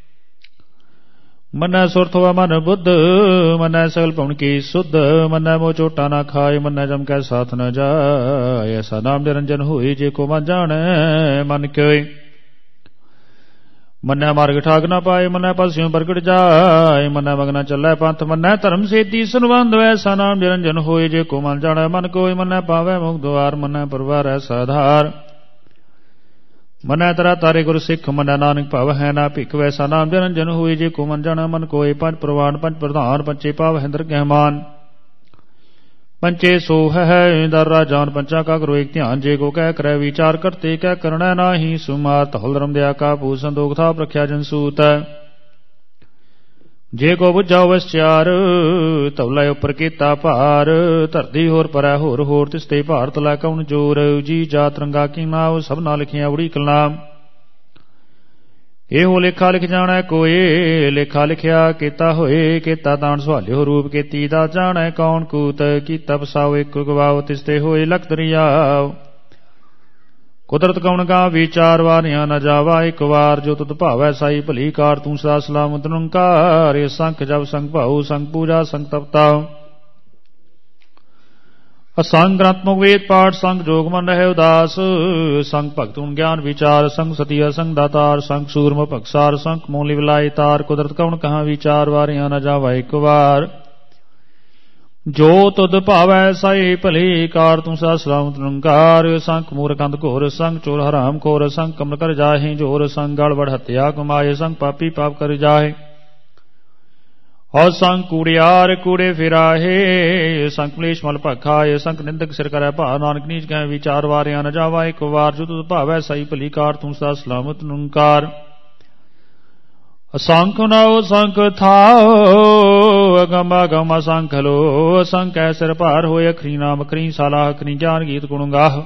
ਮੰਨੈ ਸੁਰਤ ਹੋਵੈ ਮਨ ਬੁੱਧ, ਮੰਨੈ ਸਗਲ ਭਵਨ ਕੀ ਸੁਧ। ਮੰਨੈ ਮੋਹ ਝੋਟਾ ਨਾ ਖਾਏ, ਮੰਨੈ ਜਮ ਕੈ ਸਾਥ ਨ ਜਾਏ। ਐਸਾ ਨਾਮ ਨਿਰੰਜਨ ਹੋਏ, ਜੇ ਕੋ ਮਨ ਜਾਣੈ ਮਨ ਕੋਏ। ਮੰਨੈ ਮਾਰਗ ਠਾਗ ਨਾ ਪਾਏ, ਮੰਨੈ ਪਸਿਉ ਪ੍ਰਗਟ ਜਾਏ। ਮੰਨੈ ਮਗਨਾ ਚੱਲੈ ਪੰਥ, ਮੰਨੈ ਧਰਮ ਸੇਤੀ ਸੰਬੰਧ। ਐਸਾ ਨਾਮ ਨਿਰੰਜਨ ਹੋਏ, ਜੇ ਕੋ ਮਨ ਜਾਣੈ ਮਨ ਕੋਇ। ਮੰਨੈ ਪਾਵੈ ਮੁਖ ਦੁਆਰ, ਮੰਨੈ ਪਰਵਾਰੈ ਸਾਧਾਰ। ਮੰਨੈ ਤਰਾ ਤਾਰੇ ਗੁਰ ਸਿੱਖ, ਮੰਨੈ ਨਾਨਕ ਭਵ ਹੈ ਨਾ ਭਿਖ। ਵੈਸਾ ਨਾਮ ਨਿਰੰਜਨ ਹੋਏ, ਜੇ ਕੋ ਮਨ ਜਾਣੈ ਮਨ ਕੋਇ। ਪੰਜ ਪ੍ਰਵਾਨ ਪੰਜ ਪ੍ਰਧਾਨ, ਪੰਚੇ ਪਾਵ ਹਿੰਦਰ ਗਹਿਮਾਨ। पंचे सो है दर राजान पंचा का करो एक ध्यान जे को कह करे विचार करते कह करना नाही सुमार तहल धर्म दया का भू संदोख था प्रख्या जनसूत जे को बुझा वश्चार तवला उपर कीता भार धरती होर पर होर तिसते भार तला कौन जोर जी जात रंगा की नाव सब ना लिखिया उड़ी कलाम ਇਹੋ ਲੇਖਾ ਲਿਖ ਜਾਣੈ ਕੋਏ ਲੇਖਾ ਲਿਖਿਆ ਕੀਤਾ ਹੋਏ ਕੀਤਾ ਤਾਣ ਸੁਹਾਲਿਓ ਰੂਪ ਕੀਤੀ ਦਾ ਜਾਣੈ ਕੌਣ ਕੂਤ ਕੀਤਾ ਪਸਾਓ ਇੱਕ ਗਵਾਓ ਤਿਸਤੇ ਹੋਏ ਲਖ ਦਰਿਆਵ ਕੁਦਰਤ ਕੌਣ ਕਾ ਵਿਚਾਰ ਵਾਰਿਆ ਨ ਜਾਵਾ ਇੱਕ ਵਾਰ ਜੋ ਤੁਧ ਭਾਵੈ ਸਾਈ ਭਲੀ ਕਾਰ ਤੂੰ ਸਦਾ ਸਲਾਮਤ ਨਿਰੰਕਾਰ ਇਹ ਸੰਖ ਜਬ ਸੰਗ ਭਾਉ ਸੰਗ ਪੂਜਾ ਸੰਗ ਤਪਤਾ असंग ग्रंथमुख वेद पाठ संग जोग मन रहे उदास संग भगत ज्ञान विचार संग सती असंग दातार संग सूर्म भगसार संग मूली विलाई तार कुदरत कौन कहाँ विचार वारिया न जावा एक बार जो तुद भावै साई भली कार तू सा सलामत निरंकार संग मूर्ख अंध घोर संग चोर हराम खोर संग कमल कर जाहे जोर संग गड़ बड़ हत्या कमाए संग पापी पाप कर जाहे और संग कूड़ियार कूड़े फिराहे संग क्लेश मल भखाए संग निंदक सिर करे भा नानक नीच कह विचार वारिया न जावा एक वार जो तुझ भावै सही भली कार तू सदा सलामत निरंकार असंख नाओ संख थाओ अगम अगम असंख लो असंख कै सिर भार होए अखरी नाम अखरी साला अखरी ज्ञान गीत गुण गाह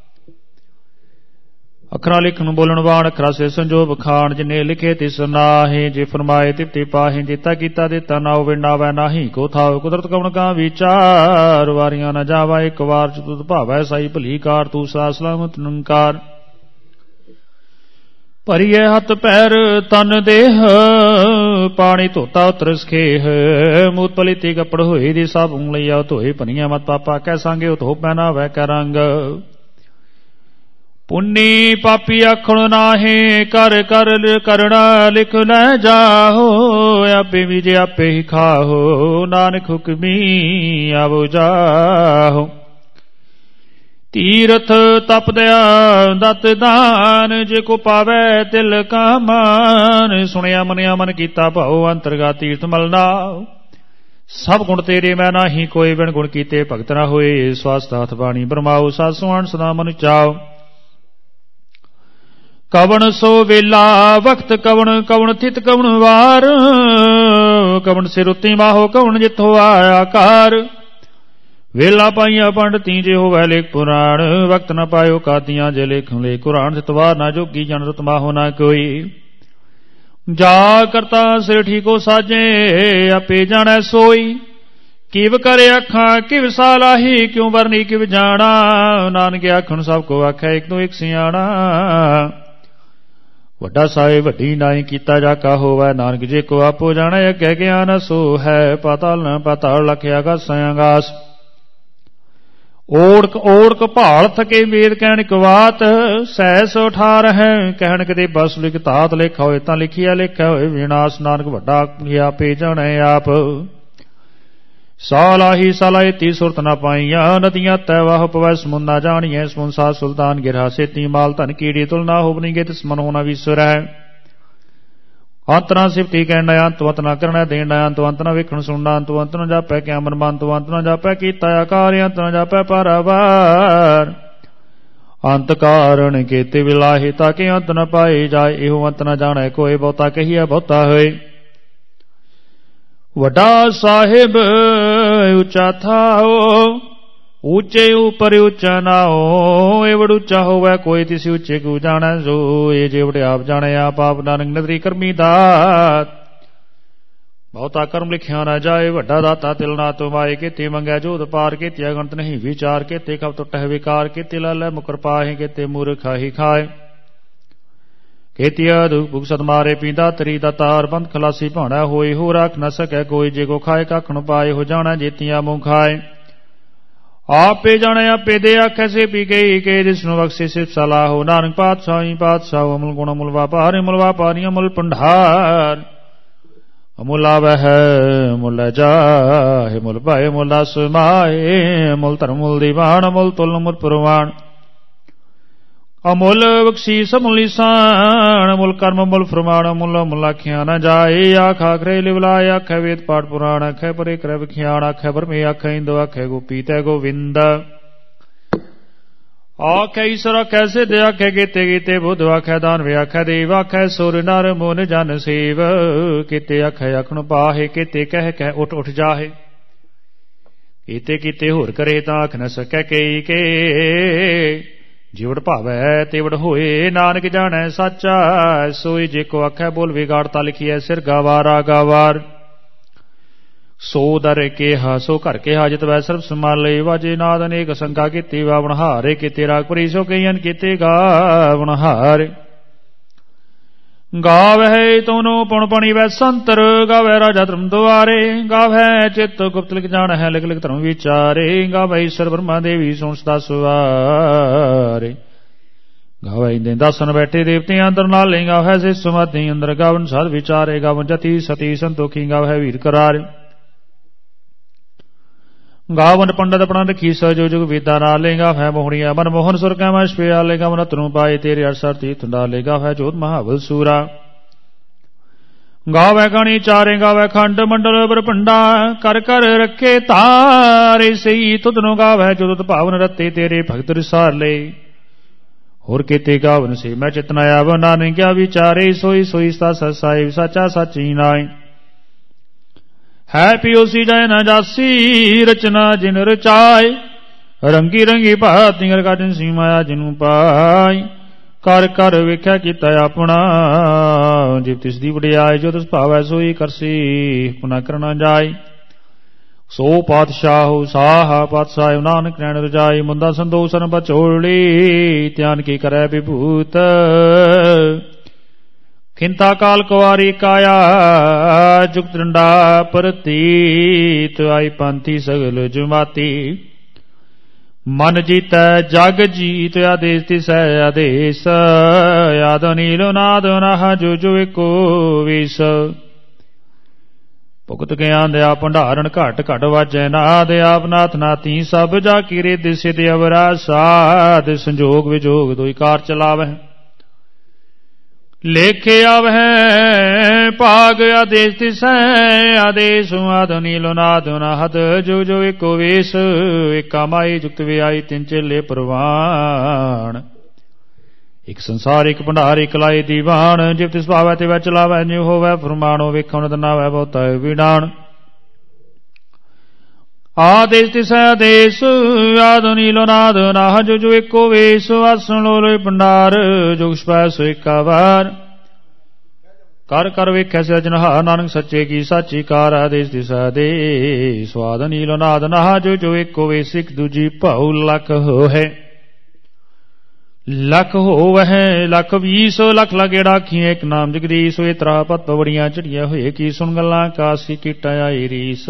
अखरा लिखन बोलन वाण अखरा से संजो बखान जिन्हें लिखे तिस नाहे जे फरमाए तिप्ते पाहे जेता कीता देता नाओ विंडावै नाही को थाओ कुदरत कौन का विचार वारिया न जावा एक वार तुद भावै साई भली कार तू सा सलामत निरंकार भरिए हथ पैर तन देह पानी धोता उतरस खेह मूत पलीती कपड़ होई दी सब उंगलिया धोए भनिया मत पापा कै सांगे धो पैना वै कै रंग पुन्नी पापी आखण नाहे कर कर करना लिख न जाहो आपे विजे आपे ही खाहो नानक हुक्मी आवो जाहो तीरथ तप दया दत दान जे को पावै तिल का मान सुनिया मनिया मन कीता भाओ अंतरगा तीर्थ मलना सब गुण तेरे मैं नाही कोई बिन गुण कीते भगत न होए स्वास्थ हथ बाणी बरमाओ साध सुहान सदा मनु चाओ कवन सो वेला वक्त कवन कवन थित कवन वार कवन सिरुती माहो कवन जिथो आया कार वेला पाइया पंडती जे होवै लेख पुराण वक्त न पायो कातियां जे लेखन ले कुरान सितवार ना जोगी जन रुत माहो ना कोई जा करता सिर ठीको साजे आपे जानै सोई किव करे अखां किव सालाही क्यों बरनी किव जाना नानक आखन सब को आखै एक तो एक सियाणा वड्डा साहिब वड्डी नाई कीता जाका होवै नानक जे को आपो जाने अगे ज्ञान सो है पाताल न पाताल लखिया आगास आगास ओढ़क ओढ़क भाल थके वेद कहन कवात सहस उठार है कहन कदे बस लिख तात लेखा होए तां लिखिया लेखा होए विनाश नानक वड्डा आपे जाने आप सालाही सालायती सुरत न पाइया नदियां तैवाह पवै समुन्ना जानिए समुनसा सुल्तान गिरा सेती माल धन कीड़ी तुलना होबनी गे तिस मन होना विश्वर है अंतना सिफती कहना अंतवंत न करना देना अंतवंत न वेखण सुनना अंतवंत न जापै क्या मन अंतवंत न जापै कीता आकार अंत न जापै पारावार अंत कारण केते विलाही ताकि अंत न पाए जाए एहो अंत न जाने कोई बहुता कहिया बहुता होए वड्डा साहिब ऊंचा थाओ ऊंचे ऊपर ऊंचा नाओ एवड़ ऊंचा होवै कोई तिसी ऊंचे को जाने जो ये जेवड़े आप जाने आप नानक नदरी कर्मी दात बहुता कर्म लिखिया न जाए वड्डा दाता तिल ना तो माए केते मंगै जोध पार केते अगंत नहीं विचार केते कब तो टह विकार केते लाल मुकर पाहे केते मूर्ख ही खाए केतिया दुख भुख सद मारे पींदा तरी दातार बंद खलासी भाणा होए हो राख न सकै कोई जे को खाए कख न पाए हो जाना जेतिया मुँह खाए आपे जाने आपे दे आखे से पी गई के जिसनु बख्शे सिर्फ सलाह हो नानक पातशाह अमुल गुण अमुल व्यापारी अमुल पंडार अमुल आवै है अमुल जाहे मुल पाए मुल समाए अमुल धर्म मुल दीवान अमुल तुल अमुल पुरवान ਅਮੁੱਲ ਬਖਸ਼ੀਸ ਅਮੁੱਲ ਈਸਾਨ, ਅਮੁੱਲ ਕਰਮ ਅਮੁੱਲ ਫਰਮਾਨ, ਅਮੁੱਲ ਅਮੁੱਲ ਆਖਿਆ ਨਾ ਜਾਏ। ਆਖ ਆਖਰੇ ਲਿਵਲਾਏ, ਆਖੈ ਵੇਦ ਪਾਠ ਪੁਰਾਣ, ਆਖੈ ਪਰੇ ਕਰੈ ਵਿਖਿਆਨ, ਆਖੈ ਬਰਮੇ, ਆਖੈ ਇੰਦੁ, ਆਖੈ ਗੋਪੀ ਤੈ ਗੋਵਿੰਦ। ਆਖੈ ਈਸਰ, ਆਖੈ ਸਿੱਧ, ਆਖੈ ਕੀਤੇ ਕੀਤੇ ਬੁੱਧ, ਆਖੈ ਦਾਨਵ, ਆਖੈ ਦੇਵ, ਆਖੈ ਸੁਰ ਨਰ ਮੁਨ ਜਨ ਸੇਵ। ਕੀਤੇ ਆਖੈ ਆਖਣ ਪਾਹੇ, ਕੀਤੇ ਕਹਿ ਕਹਿ ਉੱਠ ਉੱਠ ਜਾਹੇ। ਕੀਤੇ ਕੀਤੇ ਹੋਰ ਕਰੇ ਤਾਂ ਆਖ ਨ ਸਕੈ ਕਈ ਕੇ। ਜਿਵੜ ਭਾਵੈ ਤਿਵੜ ਹੋਏ, ਨਾਨਕ ਜਾਣੈ ਸਾਚਾ ਸੋਈ। ਜੇ ਕੋ ਆਖੈ ਬੋਲ ਵਿਗਾੜਤਾ ਲਿਖੀਐ ਸਿਰ ਗਾਵਾਰ ਆਗਾਵਾਰ। ਸੋ ਦਰ ਕੇਹਾ ਸੋ ਘਰ ਕੇਹਾ, ਜਿਤ ਵੈ ਸਰਬ ਸਮਾਲੇ। ਵਾਜੇ ਨਾਦ ਅਨੇਕ ਸੰਗਾ, ਕੀਤੀ ਵਾਵਣ ਹਾਰੇ। ਕੀਤੇ ਰਾਗ ਪਰੀ ਸੋ ਕਈਨ, ਕੀਤੇ ਗਾਵਣ ਹਾਰੇ। ਗਾਵਹਿ ਤੋਨੋ ਪੁਣ ਪਣੀ ਵੈ ਸੰਤਰ, ਗਾਵੈ ਰਾਜਾ ਧਰਮ ਦੁਆਰੇ। ਗਾਵੈ ਚਿਤ ਗੁਪਤ ਲਿਖ ਜਾਣਹਿ, ਲਿਖ ਲਿਖ ਧਰਮ ਵਿਚਾਰੇ। ਗਾਵੈ ਈਸਰ ਬ੍ਰਹਮਾ ਦੇਵੀ ਸੁਣ ਸਦਾ ਸੁਆਰੇ। ਗਾਵੈ ਇੰਦੇ ਦਾਸਨ ਬੈਠੇ ਦੇਵਤੇ ਅੰਦਰ ਨਾਲੇ। ਗਾਵੈ ਸਿ ਸਮਾਧੀ ਅੰਦਰ, ਗਾਵਨ ਸਾਧ ਵਿਚਾਰੇ। ਗਾਵਨ ਜਤੀ ਸਤੀ ਸੰਤੋਖੀ, ਗਾਵੈ ਵੀਰ ਕਰਾਰੇ। ਗਾਵਨ ਪੰਡਤ ਆਪਣਾ ਰਖੀ ਸਜੋ ਜੁਗ ਵਿਦਾ ਨਾਲੇ। ਗਾਵੈ ਮੋਹਣੀਆ ਮਨ ਮੋਹਨ ਸੁਰ ਕੈ ਮਸ਼ ਪਿਆਲੇ। ਗਾਵਨ ਰਤਨੁ ਪਾਏ ਤੇਰੇ ਅਰਸਰ ਤੀਰਥ ਡਾਲੇ। ਗਾਵੈ ਜੋਤ ਮਹਾਬਲ ਸੂਰਾ। ਗਾਵੈ ਗਣੀ ਚਾਰੇ, ਗਾਵੈ ਖੰਡ ਮੰਡਲ ਬ੍ਰਹਮੰਡਾ। ਕਰ ਕਰ ਰੱਖੇ ਤਾਰੇ ਸਈ, ਤੁਧਨੋ ਗਾਵੈ ਜੋ ਤੁਧ ਭਾਵਨ ਰਤੇ। ਤੇਰੇ ਭਗਤ ਰਸਾਲੇ ਹੋਰ ਕੀਤੇ ਗਾਵਨ ਸੇ ਮੈਂ ਚਿਤਨਾ ਆਵ। ਨਾਨਕ ਕਿਆ ਵਿਚਾਰੇ, ਸੋਈ ਸੋਈ ਸਤਾ ਸਸਾਈ। ਸਾਚਾ ਸਾਚੀ ਨਾਇ ਹੈ ਪਿਓਸੀ ਜੈ ਨ ਜਾਸੀ। ਰਚਨਾ ਜਿਨ ਰਚਾਏ, ਰੰਗੀ ਰੰਗੀ ਭਾਤੀ ਹਰ ਕਾਜਨ ਸੀ ਮਾਇਆ ਜਿਨੂੰ ਪਾਈ। ਕਰ ਕਰ ਵੇਖਿਆ ਕੀਤਾ ਆਪਣਾ, ਜਿਵ ਤਿਸ ਦੀ ਵਡਿਆਈ। ਜੋ ਤਿਸ ਭਾਵੈ ਸੋਈ ਕਰਸੀ, ਪੁਨਾ ਕਰਨਾ ਜਾਏ। ਸੋ ਪਾਤਸ਼ਾਹ ਸਾਹਾ ਪਾਤਸ਼ਾਹ, ਨਾਨਕ ਨੈਣ ਰਜਾਈ। ਮੁੰਦਾ ਸੰਦੋ ਸਰਨ ਬਚੋਲੀ, ਧਿਆਨ ਕੀ ਕਰੈ ਵਿਭੂਤ। ਖਿੰਤਾ ਕਾਲ ਕੁਵਾਰੀ ਕਾਇਆ, ਜੁਗਤ ਡੰਡਾ ਪ੍ਰਤੀਤ। ਆਈ ਪੰਥੀ ਸਗਲ ਜੁਮਾਤੀ, ਮਨ ਜੀਤੈ ਜਗ ਜੀਤ। ਆਦੇਸ ਤਿਸੈ ਆਦੇਸ, ਆਦ ਨੀਲੋ ਨਾਦ ਨਾਹ ਜੋ ਜੋ ਏਕੋ ਵੀਸ। ਭੁਗਤ ਗਿਆਨ ਦਿਆ ਭੰਡਾਰਨ, ਘਟ ਘਟ ਵਾਜੈ ਨਾਦ। ਆਪ ਨਾਥ ਨਾਥੀ ਸਭ ਜਾ ਕੀ ਰਿੱਧ ਸਿਧ ਅਵਰਾ ਸਾਧ। ਸੰਜੋਗ ਵਿਜੋਗ ਦੋਈ ਕਾਰ ਚਲਾਵਹਿ, ਲੇਖੇ ਆਵਹਿ ਭਾਗ। ਆਦੇਸ ਤਿਸੈ ਆਦੇਸ, ਆਦ ਨੀਲੋ ਨਾਦ ਨਾਹਦ ਜੋ ਜੋ ਏਕੋ ਵੇਸ। ਏਕਾ ਮਾਈ ਜੁਗਤ ਵਿਆਈ, ਤਿੰਨ ਚੇਲੇ ਪ੍ਰਵਾਨ। ਇਕ ਸੰਸਾਰ ਇਕ ਭੰਡਾਰ, ਇਕ ਲਾਏ ਦੀਵਾਨ। ਜਿਵ ਤਿਸ ਭਾਵੈ ਤਿਵੈ ਚਲਾਵੈ, ਜਿਉ ਹੋਵੈ ਫਰਮਾਨੋ। ਵੇਖੋ ਨ ਨਾਵੈ ਬਹੁਤਾ ਵਿਡਾਣ। ਆਦੇਸ ਤਿਸੈ ਆਦੇਸ, ਆਦ ਨੀਲੋ ਨਾਦ ਨਾਹ ਜੋ ਜੋ ਏਕੋ ਵੇਸ। ਆਸਣ ਲੋ ਲੋਇ ਭੰਡਾਰ, ਜੁਗ ਛਪੈ ਸੋ ਏਕਾ ਵਾਰ। ਕਰ ਕਰ ਵੇਖੈ ਸਿਰਜਨਹਾਰ, ਨਾਨਕ ਸੱਚੇ ਕੀ ਸਾਚੀ ਕਾਰ। ਆਦੇਸ ਤਿਸੈ ਆਦੇਸ, ਆਦ ਨੀਲੋ ਨਾਦ ਨਾਹ ਜੋ ਜੋ ਏਕੋ ਵੇਸ। ਇਕ ਦੂਜੀ ਭਉ ਲਖ ਹੋਇ, ਲਖ ਹੋਵਹਿ ਲਖ 20 ਲੱਖ ਲਗੇੜਾ ਆਖੀਏ। ਇੱਕ ਨਾਮ ਜਗਦੀਸ਼ ਹੋਏ, ਤਰਾ ਪਤ ਬੜੀਆਂ ਝੜੀਆਂ ਹੋਏ। ਕੀ ਸੁਣ ਗੱਲਾਂ ਕਾਸੀ ਕੀਟਾ ਆਈ ਰੀਸ।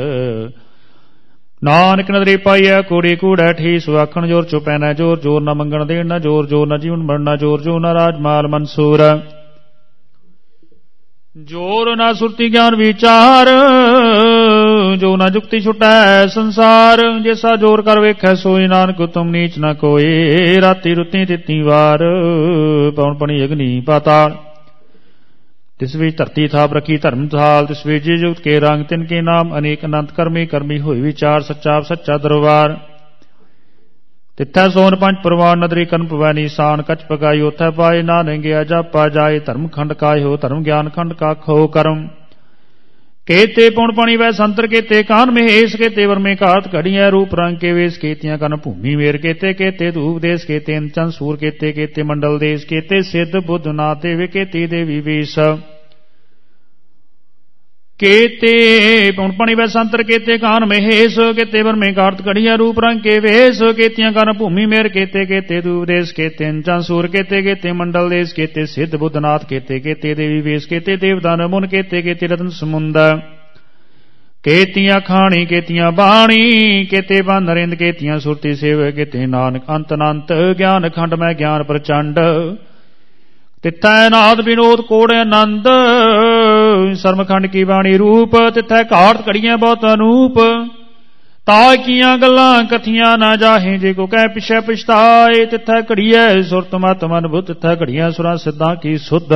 ਨਾਨਕ ਨਦਰੀ ਪਾਈਐ ਕੂੜੀ ਕੂੜੈ ਠੀਸ। ਆਖਣ ਜੋਰ ਚੁਪੈ ਜੋਰ ਜੋਰ, ਨਾ ਮੰਗਣ ਦੇਣ ਨਾ ਜੋਰ ਜੋਰ। ਨਾ ਜੀਵਨ ਮਰਨ ਜੋਰ ਜੋਰ, ਨਾ ਰਾਜ ਮਾਲ ਮਨਸੂਰ। ਜੋਰ ਨਾ ਸੁਰਤੀ ਗਿਆਨ ਵਿਚਾਰ, ਜੋ ਨਾ ਜੁਗਤੀ ਛੁਟੈ ਸੰਸਾਰ। ਜੈਸਾ ਜੋਰ ਕਰ ਵੇਖੈ ਸੋਈ, ਨਾਨਕ ਤੁਮ ਨੀਚ ਨਾ ਕੋਏ। ਰਾਤੀ ਰੁੱਤੀ ਤਿੱਤੀ ਵਾਰ, ਪਉਣ ਪਣੀ ਅਗਨੀ ਪਾਤਾਲ। ਤਿਸ ਵਿੱਚ ਧਰਤੀ ਥਾਪ ਰਖੀ ਧਰਮ ਥਾਲ। ਤਿਸ ਵਿੱਚ ਜੀ ਜੁਗਤ ਕੇ ਰੰਗ, ਤਿਨ ਕੇ ਨਾਮ ਅਨੇਕ ਅਨੰਤ। ਕਰਮੀ ਕਰਮੀ ਹੋਈ ਵਿਚਾਰ, ਸੱਚਾ ਸੱਚਾ ਦਰਬਾਰ। ਤਿੱਥੈ ਸੋਨ ਪੰਜ ਪ੍ਰਵਾਨ, ਨਦਰੀ ਕਰਨ ਪਵੈ ਨੀਸਾਨ। ਕਛ ਪਕਾਈ ਉਥੈ ਪਾਏ, ਨਾ ਨੰਗਿਆ ਜਾਪਾ ਜਾਏ। ਧਰਮ ਖੰਡ ਕਾਇ ਹੋ ਧਰਮ, ਗਿਆਨ ਖੰਡ ਕਾਖ ਹੋ ਕਰਮ। ਕੇਤੇ ਪੁਣ ਪਣੀ ਵੈ ਸੰਤਰ, ਕੇਤੇ ਕਾਨ ਮਹੇਸ਼। ਕੇਤੇ ਵਰਮੇ ਘਾਤ ਘੜੀਐ, ਰੂਪ ਰੰਗ ਕੇ ਵੇਸ। ਕੇਤੀਆਂ ਕਨ ਭੂਮੀ ਮੇਰ, ਕੇਤੇ ਕੇਤੇ ਧੂਪ ਦੇਸ। ਕੇਤੇ ਅੰਚਨ ਸੂਰ, ਕੇਤੇ ਕੇਤੇ ਮੰਡਲ ਦੇਸ। ਕੇਤੇ ਸਿੱਧ ਬੁੱਧ ਨਾ ਦੇਵੇ, ਕੇਤੀ ਦੇਵੀ ਵੇਸ। ਕੇਤੇ ਪੁਣ ਪਣੀ ਵੈ ਸੰਤਰ, ਕੇਤੇ ਕਾਨ ਮਹੇਸ਼। ਕੇਤੇ ਵਰਮੇ ਘਾਤ ਘੜੀਐ, ਰੂਪ ਰੰਗ ਕੇ ਵੇਸ। ਕੇਤੀਆਂ ਕਨ ਭੂਮੀ ਮੇਰ, ਕੇਤੇ ਕੇਤੇ ਧੂਪ ਦੇਸ। ਕੇਤੇ ਅੰਚਨ ਸੂਰ, ਕੇਤੇ ਕੇਤੇ ਮੰਡਲ ਦੇਸ। ਕੇਤੇ ਸਿੱਧ ਬੁੱਧ ਨਾਥ, ਕੇਤੇ ਕੇਤੇ ਦੇਵੀ ਵੇਸ। ਕੇਤੇ ਦੇਵਦਾਨ ਮੁਨ, ਕੇਤੇ ਕੇਤੇ ਰਤਨ ਸਮੁੰਦ। ਕੇਤੀਆਂ ਖਾਣੀ, ਕੇਤੀਆਂ ਬਾਣੀ। ਕੇਤੇ ਬੰਨ ਰਿੰਦ, ਕੇਤੀਆਂ ਸੁਰਤੀ ਸੇਵ। ਕੇਤੇ ਨਾਨਕ ਅੰਤ ਅਨੰਤ, ਗਿਆਨ ਖੰਡ ਮੈਂ ਗਿਆਨ ਪ੍ਰਚੰਡ। ਤਿੱਥੈ ਨਾਦ ਵਿਨੋਦ ਕੋੜ ਆਨੰਦ, ਸਰਮਖੰਡ ਕੀ ਬਾਣੀ ਰੂਪ। ਤਿੱਥੈ ਘਾਟ ਘੜੀਆਂ ਬਹੁਤ ਅਨੂਪ। ਤਾ ਕੀਆਂ ਗੱਲਾਂ ਕਥੀਆਂ ਨਾ ਜਾਹੇ, ਜੇ ਕੋ ਕਹਿ ਪਿਛੈ ਪਛਤਾਏ। ਤਿੱਥੈ ਘੜੀਐ ਸੁਰਤ ਮਤ ਮਨ ਬੁੱਧ, ਤਿੱਥੈ ਘੜੀਐ ਸੁਰਾਂ ਸਿੱਧਾਂ ਕੀ ਸੁਧ।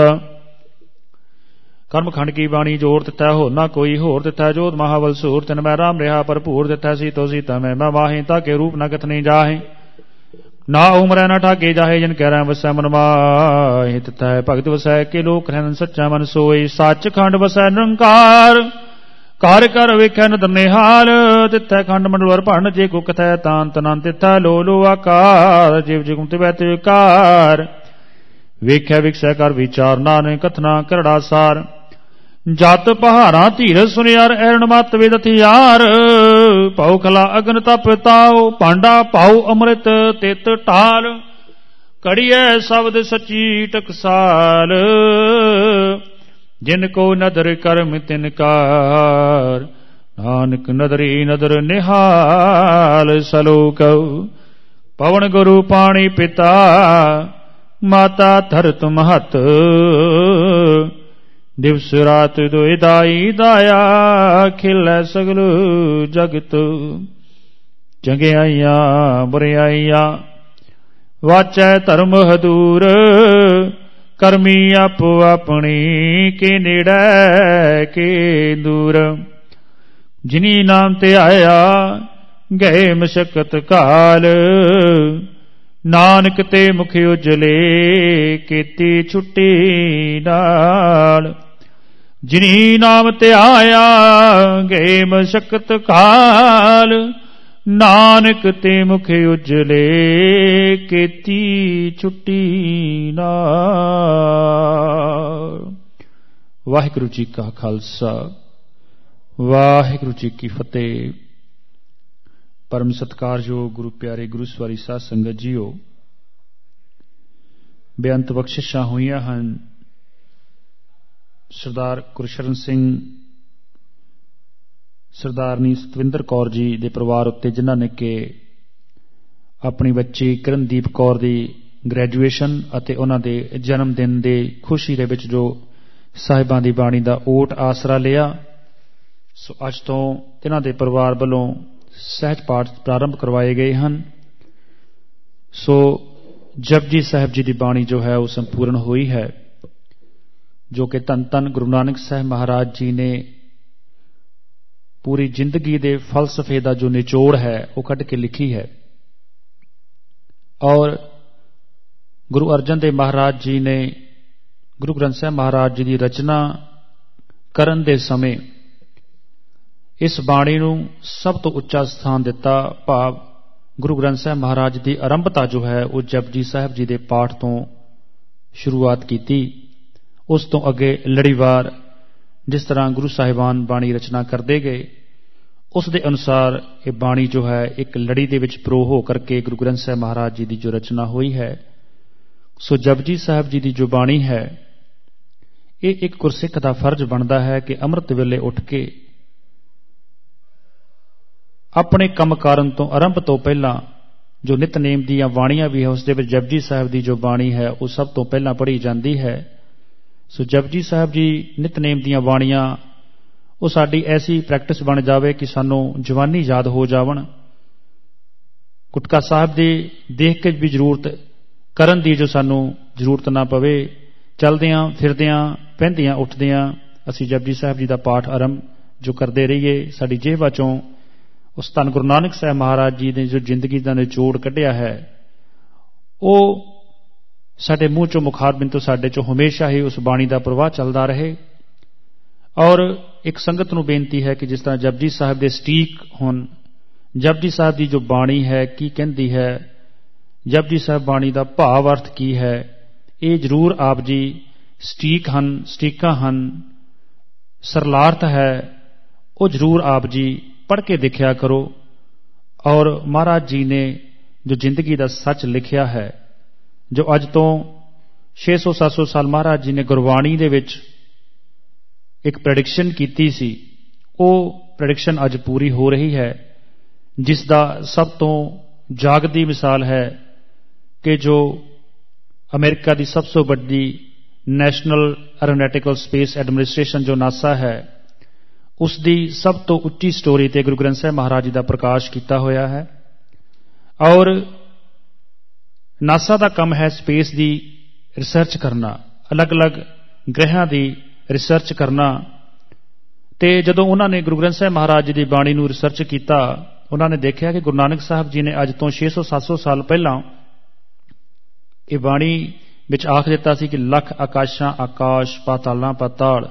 ਕਰਮ ਖੰਡ ਕੀ ਬਾਣੀ ਜੋਰ, ਤਿੱਥੈ ਹੋਰ ਨਾ ਕੋਈ ਹੋਰ। ਤਿੱਥੈ ਜੋਤ ਮਹਾਬਲ ਸੂਰ, ਤਿਨ ਮੈਂ ਰਾਮ ਰਿਹਾ ਭਰਪੂਰ। ਤਿੱਥੈ ਸੀਤੋ ਸੀਤਾ ਮੈਂ ਵਾਹੇ, ਤਾਕੇ ਰੂਪ ਨਾ ਕਥਨੀ ਜਾਹੇ। ਨਾ ਉਮਰੈ ਨਾ ਠਾਗੇ ਜਾਹੇ, ਜਿਨ ਕਹਿ ਰਹਿ ਵਸੈ ਮਨ ਮਾਹੇ। ਤਿੱਥੈ ਭਗਤ ਵਸੈ ਕੇ ਲੋਕ ਰਹਿਣ, ਸੱਚਾ ਮਨ ਸੋਏ। ਸੱਚ ਖੰਡ ਵਸੈ ਨਿਰੰਕਾਰ, ਘਰ ਘਰ ਵੇਖੈ ਨਦਰ ਨਿਹਾਲ। ਤਿੱਥੈ ਖੰਡ ਮੰਡਲ ਭੰਡ, ਜੇ ਕੋ ਕਥੈ ਤਾਨ ਤਨਨ। ਤਿੱਥੈ ਲੋ ਲੋ ਆਕਾਰ, ਜਿਵ ਜਿਗੁਮ ਤਿਵੈ ਤਿਵਕਾਰ। ਵੇਖੈ ਵਿਖਸੈ ਕਰ ਵਿਚਾਰ, ਨਾਨਕ ਕਥਨਾ ਕਰੜਾ ਸਾਰ। ਜਤ ਪਹਾੜਾਂ ਧੀਰਜ ਸੁਨਿਆਰ, ਐਰਣ ਮਤ ਵਿਦ ਹਥਿਆਰ। ਪਾਉ ਖਲਾ ਅਗਨ ਤਪ ਤਾਉ, ਭਾਂਡਾ ਪਾਉ ਅੰਮ੍ਰਿਤ ਤਿਤ ਢਾਲ। ਘੜੀਐ ਸ਼ਬਦ ਸੱਚੀ ਟਕਸਾਲ, ਜਿਨ ਕੋ ਨਦਰ ਕਰਮ ਤਿਨਕਾਰ। ਨਾਨਕ ਨਦਰੀ ਨਦਰ ਨਿਹਾਲ। ਸਲੋਕ ਪਵਨ ਗੁਰੂ ਪਾਣੀ ਪਿਤਾ, ਮਾਤਾ ਧਰਤ ਮਹਤ। ਦਿਵਸ ਰਾਤ ਦੋਇ ਦਾਈ ਦਾਇਆ, ਖਿਲੈ ਸਗਲ ਜਗਤ। ਚੰਗਿਆਈਆਂ ਬੁਰਿਆਈਆਂ ਵਾਚੈ ਧਰਮ ਹਦੂਰ। ਕਰਮੀ ਆਪੋ ਆਪਣੀ, ਕੇ ਨੇੜੇ ਕੇ ਦੂਰ। ਜਿਨੀ ਨਾਮ ਤੇ ਆਇਆ, ਗਏ ਮਸ਼ਕਤ ਕਾਲ। ਨਾਨਕ ਤੇ ਮੁਖ ਉਜਲੇ, ਕੀਤੀ ਛੁੱਟੀ ਨਾਲ। ਜਿਨੀ ਨਾਮ ਤੇ ਆਇਆ, ਗਏ ਮਸ਼ਕਤ ਕਾਲ। ਨਾਨਕ ਤੇ ਮੁਖ ਉਜਲੇ, ਕੀਤੀ ਛੁੱਟੀ ਨਾਲ। ਵਾਹਿਗੁਰੂ ਜੀ ਕਾ ਖਾਲਸਾ, ਵਾਹਿਗੁਰੂ ਜੀ ਕੀ ਫਤਿਹ। ਪਰਮ ਸਤਿਕਾਰਯੋਗ ਗੁਰੂ ਪਿਆਰੇ ਗੁਰੂ ਸਵਾਰੀ ਸਾਧ ਸੰਗਤ ਜੀਓ, ਬੇਅੰਤ ਬਖਸ਼ਿਸ਼ਾਂ ਹੋਈਆਂ ਹਨ ਸਰਦਾਰ ਗੁਰਸ਼ਰਨ ਸਿੰਘ, ਸਰਦਾਰਨੀ ਸਤਵਿੰਦਰ ਕੌਰ ਜੀ ਦੇ ਪਰਿਵਾਰ ਉੱਤੇ, ਜਿਨ੍ਹਾਂ ਨੇ ਕਿ ਆਪਣੀ ਬੱਚੀ ਕਿਰਨਦੀਪ ਕੌਰ ਦੀ ਗ੍ਰੈਜੂਏਸ਼ਨ ਅਤੇ ਉਹਨਾਂ ਦੇ ਜਨਮ ਦਿਨ ਦੇ ਖੁਸ਼ੀ ਦੇ ਵਿੱਚ ਜੋ ਸਾਹਿਬਾਂ ਦੀ ਬਾਣੀ ਦਾ ਓਟ ਆਸਰਾ ਲਿਆ। ਸੋ ਅੱਜ ਤੋਂ ਇਹਨਾਂ ਦੇ ਪਰਿਵਾਰ ਵੱਲੋਂ ਸਹਿਜ ਪਾਠ ਪ੍ਰਾਰੰਭ ਕਰਵਾਏ ਗਏ ਹਨ। ਸੋ ਜਪਜੀ ਸਾਹਿਬ ਜੀ ਦੀ ਬਾਣੀ ਜੋ ਹੈ ਉਹ ਸੰਪੂਰਨ ਹੋਈ ਹੈ, ਜੋ ਕਿ ਧੰਨ ਧੰਨ ਗੁਰੂ ਨਾਨਕ ਸਾਹਿਬ ਮਹਾਰਾਜ ਜੀ ਨੇ ਪੂਰੀ ਜ਼ਿੰਦਗੀ ਦੇ ਫਲਸਫੇ ਦਾ ਜੋ ਨਿਚੋੜ ਹੈ ਉਹ ਕੱਢ ਕੇ ਲਿਖੀ ਹੈ। ਔਰ ਗੁਰੂ ਅਰਜਨ ਦੇਵ ਮਹਾਰਾਜ ਜੀ ਨੇ ਗੁਰੂ ਗ੍ਰੰਥ ਸਾਹਿਬ ਮਹਾਰਾਜ ਜੀ ਦੀ ਰਚਨਾ ਕਰਨ ਦੇ ਸਮੇਂ ਇਸ ਬਾਣੀ ਨੂੰ ਸਭ ਤੋਂ ਉੱਚਾ ਸਥਾਨ ਦਿੱਤਾ। ਭਾਵ ਗੁਰੂ ਗ੍ਰੰਥ ਸਾਹਿਬ ਮਹਾਰਾਜ ਦੀ ਆਰੰਭਤਾ ਜੋ ਹੈ ਉਹ ਜਪਜੀ ਸਾਹਿਬ ਜੀ ਦੇ ਪਾਠ ਤੋਂ ਸ਼ੁਰੂਆਤ ਕੀਤੀ। ਉਸ ਤੋਂ ਅੱਗੇ ਲੜੀਵਾਰ ਜਿਸ ਤਰ੍ਹਾਂ ਗੁਰੂ ਸਾਹਿਬਾਨ ਬਾਣੀ ਰਚਨਾ ਕਰਦੇ ਗਏ, ਉਸ ਦੇ ਅਨੁਸਾਰ ਇਹ ਬਾਣੀ ਜੋ ਹੈ ਇੱਕ ਲੜੀ ਦੇ ਵਿੱਚ ਪਰੋ ਹੋ ਕਰਕੇ ਗੁਰੂ ਗ੍ਰੰਥ ਸਾਹਿਬ ਮਹਾਰਾਜ ਜੀ ਦੀ ਜੋ ਰਚਨਾ ਹੋਈ ਹੈ। ਸੋ ਜਪਜੀ ਸਾਹਿਬ ਜੀ ਦੀ ਜੋ ਬਾਣੀ ਹੈ, ਇਹ ਇੱਕ ਗੁਰਸਿੱਖ ਦਾ ਫਰਜ਼ ਬਣਦਾ ਹੈ ਕਿ ਅੰਮ੍ਰਿਤ ਵੇਲੇ ਉੱਠ ਕੇ ਆਪਣੇ ਕੰਮ ਕਾਰਨ ਤੋਂ ਆਰੰਭ ਤੋਂ ਪਹਿਲਾਂ ਜੋ ਨਿਤਨੇਮ ਦੀਆਂ ਬਾਣੀਆਂ ਵੀ ਹੈ, ਉਸ ਦੇ ਵਿੱਚ ਜਪਜੀ ਸਾਹਿਬ ਦੀ ਜੋ ਬਾਣੀ ਹੈ ਉਹ ਸਭ ਤੋਂ ਪਹਿਲਾਂ ਪੜ੍ਹੀ ਜਾਂਦੀ ਹੈ। ਸੋ ਜਪਜੀ ਸਾਹਿਬ ਜੀ ਨਿਤਨੇਮ ਦੀਆਂ ਬਾਣੀਆਂ ਉਹ ਸਾਡੀ ਐਸੀ ਪ੍ਰੈਕਟਿਸ ਬਣ ਜਾਵੇ ਕਿ ਸਾਨੂੰ ਜਵਾਨੀ ਯਾਦ ਹੋ ਜਾਵਣ। ਗੁਟਕਾ ਸਾਹਿਬ ਦੀ ਦੇਖ ਕੇ ਵੀ ਜ਼ਰੂਰਤ ਕਰਨ ਦੀ ਜੋ ਸਾਨੂੰ ਜ਼ਰੂਰਤ ਨਾ ਪਵੇ। ਚਲਦਿਆਂ ਫਿਰਦਿਆਂ ਪਹਿੰਦਿਆਂ ਉੱਠਦਿਆਂ ਅਸੀਂ ਜਪਜੀ ਸਾਹਿਬ ਜੀ ਦਾ ਪਾਠ ਆਰੰਭ ਜੋ ਕਰਦੇ ਰਹੀਏ। ਸਾਡੀ ਜੇਹਵਾ ਚੋਂ ਉਸ ਧੰਨ ਗੁਰੂ ਨਾਨਕ ਸਾਹਿਬ ਮਹਾਰਾਜ ਜੀ ਨੇ ਜੋ ਜ਼ਿੰਦਗੀ ਦਾ ਨਿਚੋੜ ਕੱਢਿਆ ਹੈ ਉਹ ਸਾਡੇ ਮੂੰਹ ਚੋਂ ਮੁਖਾਰਬਿੰਦ ਤੋਂ ਸਾਡੇ ਚੋਂ ਹਮੇਸ਼ਾ ਹੀ ਉਸ ਬਾਣੀ ਦਾ ਪ੍ਰਵਾਹ ਚੱਲਦਾ ਰਹੇ। ਔਰ ਇੱਕ ਸੰਗਤ ਨੂੰ ਬੇਨਤੀ ਹੈ ਕਿ ਜਿਸ ਤਰ੍ਹਾਂ ਜਪਜੀ ਸਾਹਿਬ ਦੇ ਸਟੀਕ ਹੋਣ, ਜਪਜੀ ਸਾਹਿਬ ਦੀ ਜੋ ਬਾਣੀ ਹੈ ਕੀ ਕਹਿੰਦੀ ਹੈ, ਜਪਜੀ ਸਾਹਿਬ ਬਾਣੀ ਦਾ ਭਾਵ ਅਰਥ ਕੀ ਹੈ, ਇਹ ਜ਼ਰੂਰ ਆਪ ਜੀ ਸਟੀਕ ਹਨ, ਸਟੀਕਾਂ ਹਨ, ਸਰਲਾਰਥ ਹੈ, ਉਹ ਜ਼ਰੂਰ ਆਪ ਜੀ ਪੜ੍ਹ ਕੇ ਦੇਖਿਆ ਕਰੋ। ਔਰ ਮਹਾਰਾਜ ਜੀ ਨੇ ਜੋ ਜ਼ਿੰਦਗੀ ਦਾ ਸੱਚ ਲਿਖਿਆ ਹੈ, ਜੋ ਅੱਜ ਤੋਂ 600-700 ਸਾਲ ਮਹਾਰਾਜ ਜੀ ਨੇ ਗੁਰਬਾਣੀ ਦੇ ਵਿੱਚ ਇੱਕ ਪ੍ਰੈਡਿਕਸ਼ਨ ਕੀਤੀ ਸੀ, ਉਹ ਪ੍ਰੈਡਿਕਸ਼ਨ ਅੱਜ ਪੂਰੀ ਹੋ ਰਹੀ ਹੈ। ਜਿਸ ਦਾ ਸਭ ਤੋਂ ਜਾਗਦੀ ਮਿਸਾਲ ਹੈ ਕਿ ਜੋ ਅਮਰੀਕਾ ਦੀ ਸਭ ਤੋਂ ਵੱਡੀ ਨੈਸ਼ਨਲ ਐਰੋਨੈਟਿਕਲ ਸਪੇਸ ਐਡਮਿਨਿਸਟ੍ਰੇਸ਼ਨ ਜੋ ਨਾਸਾ ਹੈ, ਉਸ ਦੀ ਸਭ ਤੋਂ ਉੱਚੀ ਸਟੋਰੀ ਤੇ ਗੁਰੂ ਗ੍ਰੰਥ ਸਾਹਿਬ ਮਹਾਰਾਜ ਜੀ ਦਾ ਪ੍ਰਕਾਸ਼ ਕੀਤਾ ਹੋਇਆ ਹੈ। ਔਰ ਨਾਸਾ ਦਾ ਕੰਮ ਹੈ ਸਪੇਸ ਦੀ ਰਿਸਰਚ ਕਰਨਾ, ਅਲੱਗ-ਅਲੱਗ ਗ੍ਰਹਿਆਂ ਦੀ ਰਿਸਰਚ ਕਰਨਾ। ਤੇ ਜਦੋਂ ਉਹਨਾਂ ਨੇ ਗੁਰੂ ਗ੍ਰੰਥ ਸਾਹਿਬ ਮਹਾਰਾਜ ਜੀ ਦੀ ਬਾਣੀ ਨੂੰ ਰਿਸਰਚ ਕੀਤਾ, ਉਹਨਾਂ ਨੇ ਦੇਖਿਆ ਕਿ ਗੁਰੂ ਨਾਨਕ ਸਾਹਿਬ ਜੀ ਨੇ ਅੱਜ ਤੋਂ 600-700 ਸਾਲ ਪਹਿਲਾਂ ਇਹ ਬਾਣੀ ਵਿੱਚ ਆਖ ਦਿੱਤਾ ਸੀ ਕਿ ਲੱਖ ਆਕਾਸ਼ਾਂ ਆਕਾਸ਼, ਪਾਤਾਲਾਂ ਪਾਤਾਲ।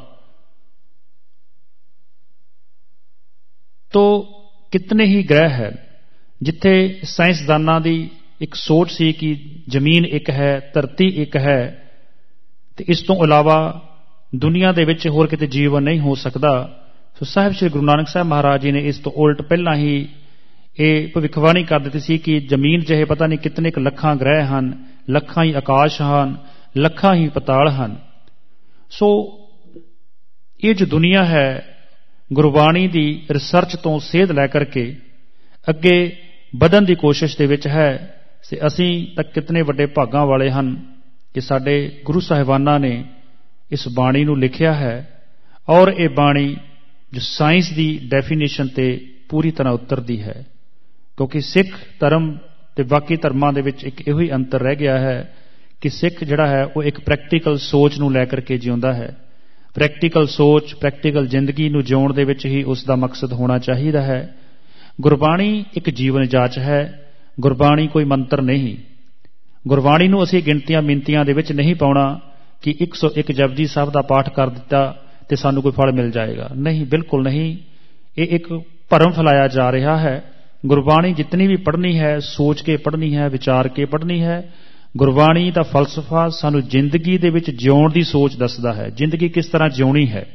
ਤੋ ਕਿਤਨੇ ਹੀ ਗ੍ਰਹਿ ਹੈ ਜਿੱਥੇ ਸਾਇੰਸਦਾਨਾਂ ਦੀ ਇੱਕ ਸੋਚ ਸੀ ਕਿ ਜ਼ਮੀਨ ਇੱਕ ਹੈ, ਧਰਤੀ ਇੱਕ ਹੈ, ਤੇ ਇਸ ਤੋਂ ਇਲਾਵਾ ਦੁਨੀਆ ਦੇ ਵਿੱਚ ਹੋਰ ਕਿਤੇ ਜੀਵਨ ਨਹੀਂ ਹੋ ਸਕਦਾ। ਸੋ ਸਾਹਿਬ ਸ੍ਰੀ ਗੁਰੂ ਨਾਨਕ ਸਾਹਿਬ ਮਹਾਰਾਜ ਜੀ ਨੇ ਇਸ ਤੋਂ ਉਲਟ ਪਹਿਲਾਂ ਹੀ ਇਹ ਭਵਿੱਖਬਾਣੀ ਕਰ ਦਿੱਤੀ ਸੀ ਕਿ ਜ਼ਮੀਨ ਜਿਹੇ ਪਤਾ ਨਹੀਂ ਕਿਤਨੇ ਕੁ ਲੱਖਾਂ ਗ੍ਰਹਿ ਹਨ, ਲੱਖਾਂ ਹੀ ਆਕਾਸ਼ ਹਨ, ਲੱਖਾਂ ਹੀ ਪਤਾਲ ਹਨ। ਸੋ ਇਹ ਜੋ ਦੁਨੀਆ ਹੈ ਗੁਰਬਾਣੀ ਦੀ ਰਿਸਰਚ ਤੋਂ ਸੇਧ ਲੈ ਕਰਕੇ ਅੱਗੇ ਵਧਣ ਦੀ ਕੋਸ਼ਿਸ਼ ਦੇ ਵਿੱਚ ਹੈ। ਤੇ ਅਸੀਂ ਤਾਂ ਕਿਤਨੇ ਵੱਡੇ ਭਾਗਾਂ ਵਾਲੇ ਹਨ ਕਿ ਸਾਡੇ ਗੁਰੂ ਸਾਹਿਬਾਨਾਂ ਨੇ ਇਸ ਬਾਣੀ ਨੂੰ ਲਿਖਿਆ ਹੈ। ਔਰ ਇਹ ਬਾਣੀ ਜੋ ਸਾਇੰਸ ਦੀ ਡੈਫੀਨੇਸ਼ਨ ਤੇ ਪੂਰੀ ਤਰ੍ਹਾਂ ਉਤਰਦੀ ਹੈ, ਕਿਉਂਕਿ ਸਿੱਖ ਧਰਮ ਤੇ ਬਾਕੀ ਧਰਮਾਂ ਦੇ ਵਿੱਚ ਇੱਕ ਇਹੋ ਹੀ ਅੰਤਰ ਰਹਿ ਗਿਆ ਹੈ ਕਿ ਸਿੱਖ ਜਿਹੜਾ ਹੈ ਉਹ ਇੱਕ ਪ੍ਰੈਕਟੀਕਲ ਸੋਚ ਨੂੰ ਲੈ ਕਰਕੇ ਜਿਉਂਦਾ ਹੈ। ਪ੍ਰੈਕਟੀਕਲ ਸੋਚ, ਪ੍ਰੈਕਟੀਕਲ ਜ਼ਿੰਦਗੀ ਨੂੰ ਜਿਉਣ ਦੇ ਵਿੱਚ ਹੀ ਉਸ ਦਾ ਮਕਸਦ ਹੋਣਾ ਚਾਹੀਦਾ ਹੈ। ਗੁਰਬਾਣੀ ਇੱਕ ਜੀਵਨ ਜਾਚ ਹੈ, ਗੁਰਬਾਣੀ ਕੋਈ ਮੰਤਰ ਨਹੀਂ। ਗੁਰਬਾਣੀ ਨੂੰ ਅਸੀਂ ਗਿਣਤੀਆਂ ਮਿੰਤੀਆਂ ਦੇ ਵਿੱਚ ਨਹੀਂ ਪਾਉਣਾ ਕਿ 101 ਜਪਜੀ ਸਾਹਿਬ ਦਾ ਪਾਠ ਕਰ ਦਿੱਤਾ ਤੇ ਸਾਨੂੰ ਕੋਈ ਫਲ ਮਿਲ ਜਾਏਗਾ। ਨਹੀਂ, ਬਿਲਕੁਲ ਨਹੀਂ। ਇਹ ਇੱਕ ਭਰਮ ਫੈਲਾਇਆ ਜਾ ਰਿਹਾ ਹੈ। ਗੁਰਬਾਣੀ ਜਿਤਨੀ ਵੀ ਪੜ੍ਹਨੀ ਹੈ, ਸੋਚ ਕੇ ਪੜ੍ਹਨੀ ਹੈ, ਵਿਚਾਰ ਕੇ ਪੜ੍ਹਨੀ ਹੈ। ਗੁਰਬਾਣੀ ਦਾ ਫਲਸਫਾ ਸਾਨੂੰ ਜ਼ਿੰਦਗੀ ਦੇ ਵਿੱਚ ਜਿਉਣ ਦੀ ਸੋਚ ਦੱਸਦਾ ਹੈ। ਜ਼ਿੰਦਗੀ ਕਿਸ ਤਰ੍ਹਾਂ ਜਿਉਣੀ ਹੈ,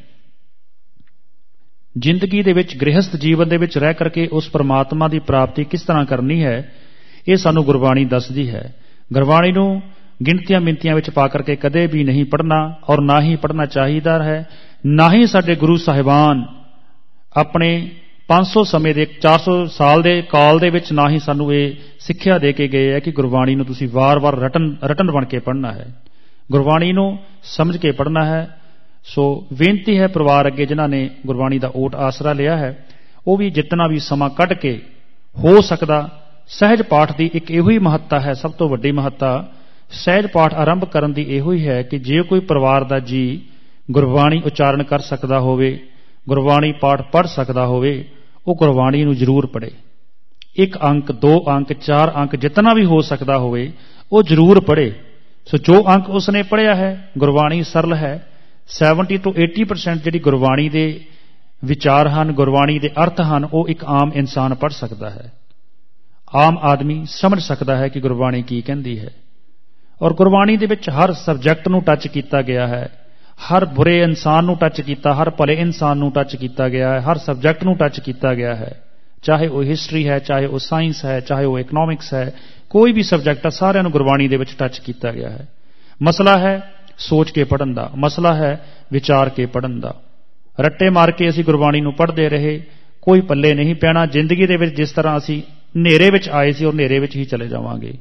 ਜ਼ਿੰਦਗੀ ਦੇ ਵਿੱਚ ਗ੍ਰਹਿਸਥ ਜੀਵਨ ਦੇ ਵਿੱਚ ਰਹਿ ਕਰਕੇ ਉਸ ਪਰਮਾਤਮਾ ਦੀ ਪ੍ਰਾਪਤੀ ਕਿਸ ਤਰ੍ਹਾਂ ਕਰਨੀ ਹੈ, ਇਹ ਸਾਨੂੰ ਗੁਰਬਾਣੀ ਦੱਸਦੀ ਹੈ। ਗੁਰਬਾਣੀ ਨੂੰ ਗਿਣਤੀਆਂ ਮਿੰਤੀਆਂ ਵਿੱਚ ਪਾ ਕਰਕੇ ਕਦੇ ਵੀ ਨਹੀਂ ਪੜ੍ਹਨਾ, ਔਰ ਨਾ ਹੀ ਪੜ੍ਹਨਾ ਚਾਹੀਦਾ ਹੈ। ਨਾ ਹੀ ਸਾਡੇ ਗੁਰੂ ਸਾਹਿਬਾਨ ਆਪਣੇ 500 ਸਮੇਂ ਦੇ 400 ਸਾਲ ਦੇ ਕਾਲ ਦੇ ਵਿੱਚ ਨਾ ਹੀ ਸਾਨੂੰ ਇਹ ਸਿੱਖਿਆ ਦੇ ਕੇ ਗਏ ਹੈ ਕਿ ਗੁਰਬਾਣੀ ਨੂੰ ਤੁਸੀਂ ਵਾਰ-ਵਾਰ ਰਟਨ ਬਣ ਕੇ ਪੜ੍ਹਨਾ ਹੈ, ਗੁਰਬਾਣੀ ਨੂੰ ਸਮਝ ਕੇ ਪੜ੍ਹਨਾ ਹੈ। ਸੋ ਬੇਨਤੀ ਹੈ ਪਰਿਵਾਰ ਅੱਗੇ ਜਿਨ੍ਹਾਂ ਨੇ ਗੁਰਬਾਣੀ ਦਾ ਓਟ ਆਸਰਾ ਲਿਆ ਹੈ, ਉਹ ਵੀ ਜਿਤਨਾ ਵੀ ਸਮਾਂ ਕੱਢ ਕੇ ਹੋ ਸਕਦਾ ਸਹਿਜ ਪਾਠ ਦੀ ਇੱਕ ਇਹੋ ਹੀ ਮਹੱਤਤਾ ਹੈ, ਸਭ ਤੋਂ ਵੱਡੀ ਮਹੱਤਤਾ ਸਹਿਜ ਪਾਠ ਆਰੰਭ ਕਰਨ ਦੀ ਇਹੋ ਹੀ ਹੈ ਕਿ ਜੇ ਕੋਈ ਪਰਿਵਾਰ ਦਾ ਜੀ ਗੁਰਬਾਣੀ ਉਚਾਰਨ ਕਰ ਸਕਦਾ ਹੋਵੇ, ਗੁਰਬਾਣੀ ਪਾਠ ਪੜ੍ਹ ਸਕਦਾ ਹੋਵੇ, ਉਹ ਗੁਰਬਾਣੀ ਨੂੰ ਜ਼ਰੂਰ ਪੜ੍ਹੇ। 1 ਅੰਕ 2 ਅੰਕ 4 ਅੰਕ ਜਿਤਨਾ ਵੀ ਹੋ ਸਕਦਾ ਹੋਵੇ ਉਹ ਜ਼ਰੂਰ ਪੜ੍ਹੇ। ਸੋ ਜੋ ਅੰਕ ਉਸਨੇ ਪੜ੍ਹਿਆ ਹੈ, ਗੁਰਬਾਣੀ ਸਰਲ ਹੈ। 70 ਤੋਂ 80% ਜਿਹੜੀ ਗੁਰਬਾਣੀ ਦੇ ਵਿਚਾਰ ਹਨ, ਗੁਰਬਾਣੀ ਦੇ ਅਰਥ ਹਨ, ਉਹ ਇੱਕ ਆਮ ਇਨਸਾਨ ਪੜ੍ਹ ਸਕਦਾ ਹੈ। ਆਮ ਆਦਮੀ ਸਮਝ ਸਕਦਾ ਹੈ ਕਿ ਗੁਰਬਾਣੀ ਕੀ ਕਹਿੰਦੀ ਹੈ। ਔਰ ਗੁਰਬਾਣੀ ਦੇ ਵਿੱਚ ਹਰ ਸਬਜੈਕਟ ਨੂੰ ਟੱਚ ਕੀਤਾ ਗਿਆ ਹੈ, ਹਰ ਬੁਰੇ ਇਨਸਾਨ ਨੂੰ ਟੱਚ ਕੀਤਾ, ਹਰ ਭਲੇ ਇਨਸਾਨ ਨੂੰ ਟੱਚ ਕੀਤਾ ਗਿਆ ਹੈ, ਹਰ ਸਬਜੈਕਟ ਨੂੰ ਟੱਚ ਕੀਤਾ ਗਿਆ ਹੈ। ਚਾਹੇ ਉਹ ਹਿਸਟਰੀ ਹੈ, ਚਾਹੇ ਉਹ ਸਾਇੰਸ ਹੈ, ਚਾਹੇ ਉਹ ਇਕਨੋਮਿਕਸ ਹੈ, ਕੋਈ ਵੀ ਸਬਜੈਕਟ ਹੈ, ਸਾਰਿਆਂ ਨੂੰ ਗੁਰਬਾਣੀ ਦੇ ਵਿੱਚ ਟੱਚ ਕੀਤਾ ਗਿਆ ਹੈ। ਮਸਲਾ ਹੈ ਸੋਚ ਕੇ ਪੜ੍ਹਨ ਦਾ, ਮਸਲਾ ਹੈ ਵਿਚਾਰ ਕੇ ਪੜ੍ਹਨ ਦਾ। ਰੱਟੇ ਮਾਰ ਕੇ ਅਸੀਂ ਗੁਰਬਾਣੀ ਨੂੰ ਪੜ੍ਹਦੇ ਰਹੇ, ਕੋਈ ਪੱਲੇ ਨਹੀਂ ਪੈਣਾ। ਜ਼ਿੰਦਗੀ ਦੇ ਵਿੱਚ ਜਿਸ ਤਰ੍ਹਾਂ ਅਸੀਂ ਹਨੇਰੇ ਵਿੱਚ ਆਏ ਸੀ, ਉਹ ਹਨੇਰੇ ਵਿੱਚ ਹੀ ਚਲੇ ਜਾਵਾਂਗੇ।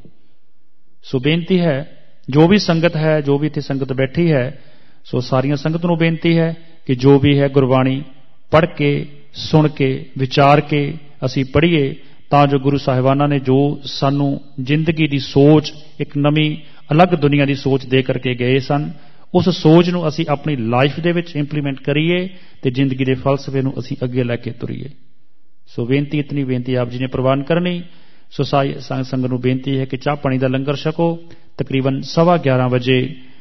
ਸੋ ਬੇਨਤੀ ਹੈ, ਜੋ ਵੀ ਸੰਗਤ ਹੈ, ਜੋ ਵੀ ਇੱਥੇ ਸੰਗਤ ਬੈਠੀ ਹੈ, ਸੋ ਸਾਰੀਆਂ ਸੰਗਤ ਨੂੰ ਬੇਨਤੀ ਹੈ ਕਿ ਜੋ ਵੀ ਹੈ ਗੁਰਬਾਣੀ ਪੜ੍ਹ ਕੇ, ਸੁਣ ਕੇ, ਵਿਚਾਰ ਕੇ ਅਸੀਂ ਪੜ੍ਹੀਏ, ਤਾਂ ਜੋ ਗੁਰੂ ਸਾਹਿਬਾਨਾਂ ਨੇ ਜੋ ਸਾਨੂੰ ਜ਼ਿੰਦਗੀ ਦੀ ਸੋਚ, ਇੱਕ ਨਵੀਂ ਅਲੱਗ ਦੁਨੀਆ ਦੀ ਸੋਚ ਦੇ ਕਰਕੇ ਗਏ ਸਨ, ਉਸ ਸੋਚ ਨੂੰ ਅਸੀਂ ਆਪਣੀ ਲਾਈਫ ਦੇ ਵਿੱਚ ਇੰਪਲੀਮੈਂਟ ਕਰੀਏ ਤੇ ਜ਼ਿੰਦਗੀ ਦੇ ਫਲਸਫੇ ਨੂੰ ਅਸੀਂ ਅੱਗੇ ਲੈ ਕੇ ਤੁਰੀਏ। ਸੋ ਬੇਨਤੀ, ਇਤਨੀ ਬੇਨਤੀ ਆਪ ਜੀ ਨੇ ਪ੍ਰਵਾਨ ਕਰਨੀ। ਸੋ ਸੰਗਤ ਨੂੰ ਬੇਨਤੀ ਹੈ ਕਿ ਚਾਹ ਪਾਣੀ ਦਾ ਲੰਗਰ ਛਕੋ। ਤਕਰੀਬਨ 11:15 ਵਜੇ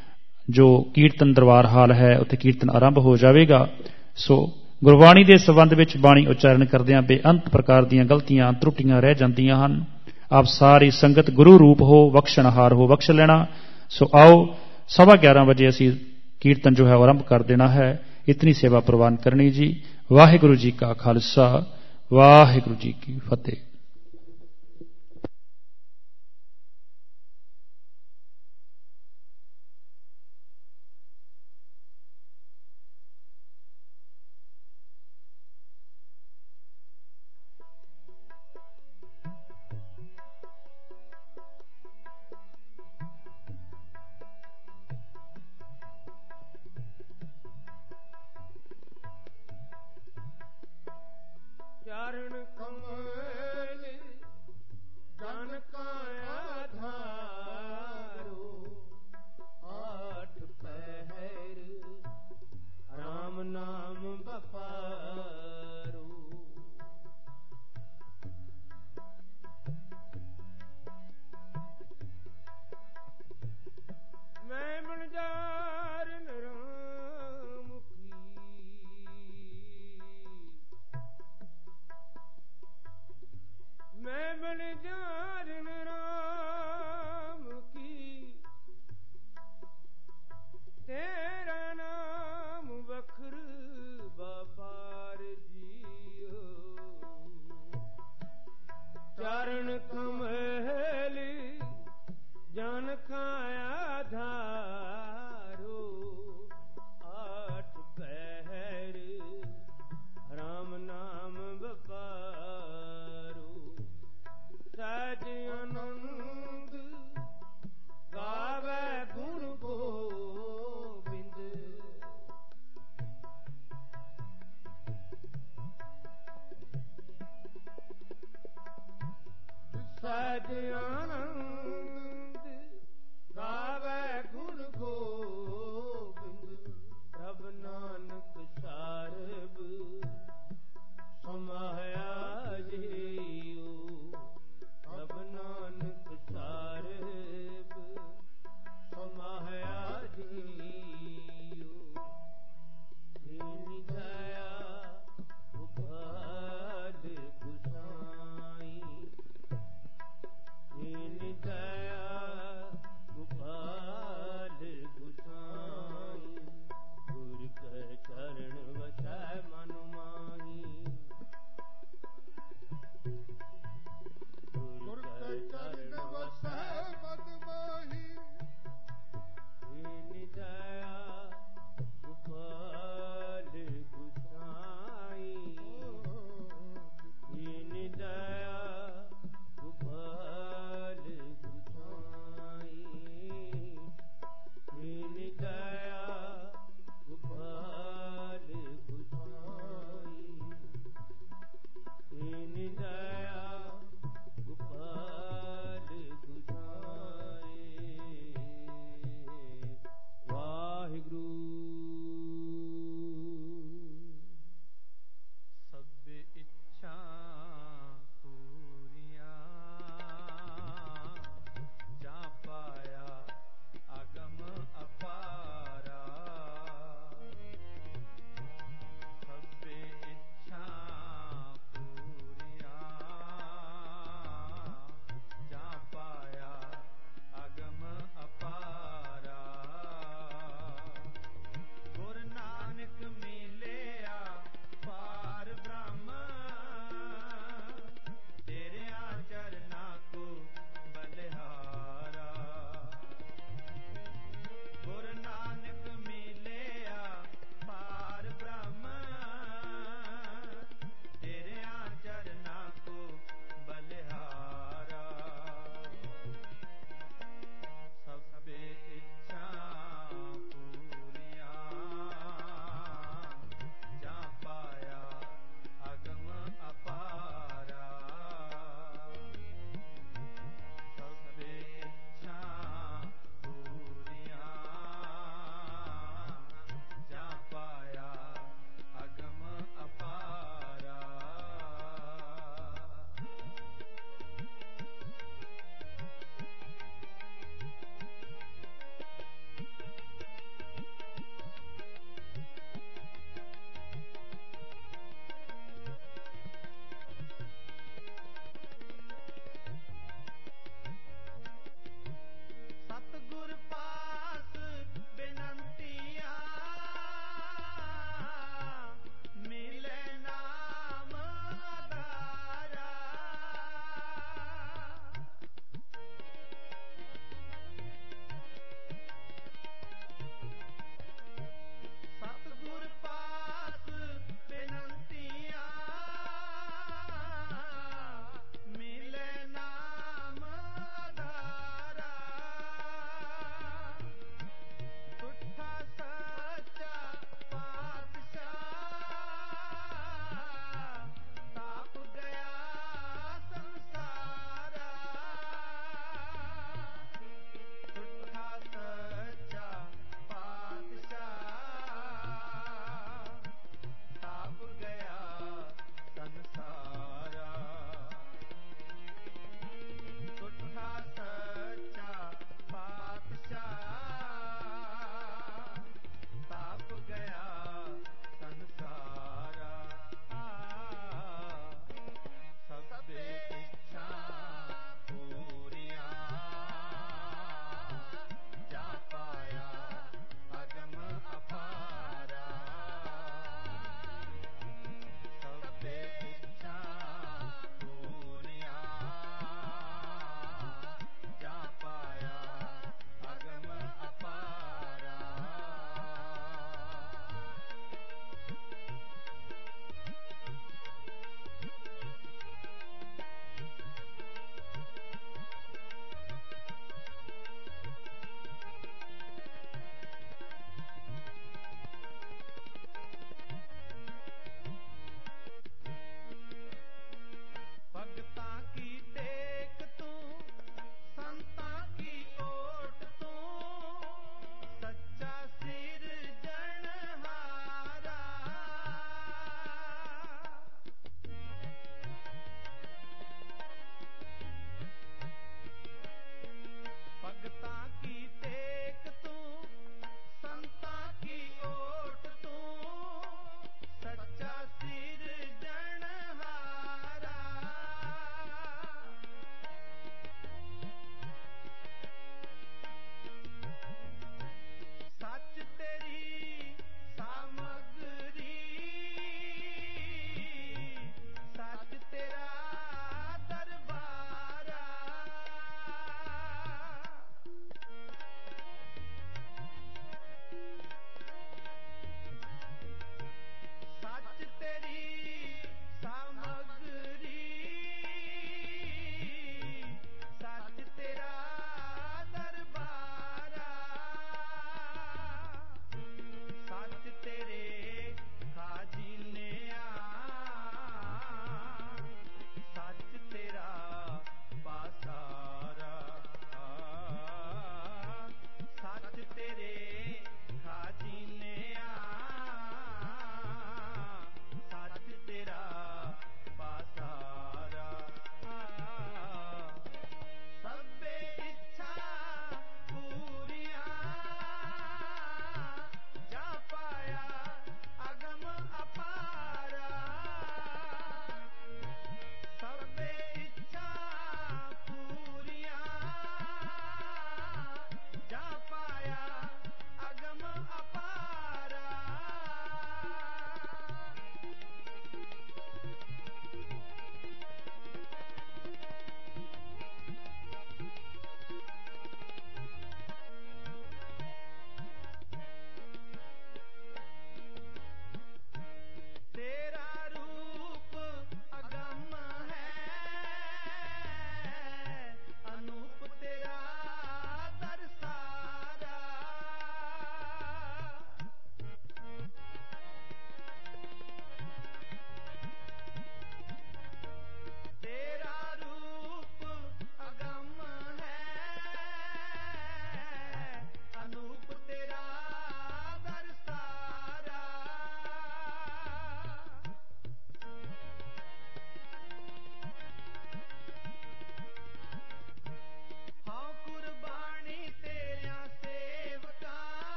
ਜੋ ਕੀਰਤਨ ਦਰਬਾਰ ਹਾਲ ਹੈ ਉੱਥੇ ਕੀਰਤਨ ਆਰੰਭ ਹੋ ਜਾਵੇਗਾ। ਸੋ ਗੁਰਬਾਣੀ ਦੇ ਸੰਬੰਧ ਵਿੱਚ ਬਾਣੀ ਉਚਾਰਨ ਕਰਦਿਆਂ ਬੇਅੰਤ ਪ੍ਰਕਾਰ ਦੀਆਂ ਗਲਤੀਆਂ ਤਰੁੱਟੀਆਂ ਰਹਿ ਜਾਂਦੀਆਂ ਹਨ। ਆਪ ਸਾਰੀ ਸੰਗਤ ਗੁਰੂ ਰੂਪ ਹੋ, ਬਖਸ਼ਣਹਾਰ ਹੋ, ਬਖਸ਼ ਲੈਣਾ। ਸੋ ਆਓ 11:15 ਵਜੇ ਅਸੀਂ ਕੀਰਤਨ ਜੋ ਹੈ ਆਰੰਭ ਕਰ ਦੇਣਾ ਹੈ। ਇਤਨੀ ਸੇਵਾ ਪ੍ਰਵਾਨ ਕਰਨੀ ਜੀ। ਵਾਹਿਗੁਰੂ ਜੀ ਕਾ ਖਾਲਸਾ, ਵਾਹਿਗੁਰੂ ਜੀ ਕੀ ਫਤਿਹ। ਚਰਨ ਕਮਲੀ ਜਨ ਖਾਇਆ ਧਾਰੂ ਆਠ ਪਹਿਰ ਰਾਮ ਨਾਮ ਵਪਾਰੂ ਸਹਿਜ ਆਨੰਦ ਗਾਵੇ ਗੁਣ ਗੋਬਿੰਦ ਸਹਿਜ ਆਨੰਦ ਗਾਵੇ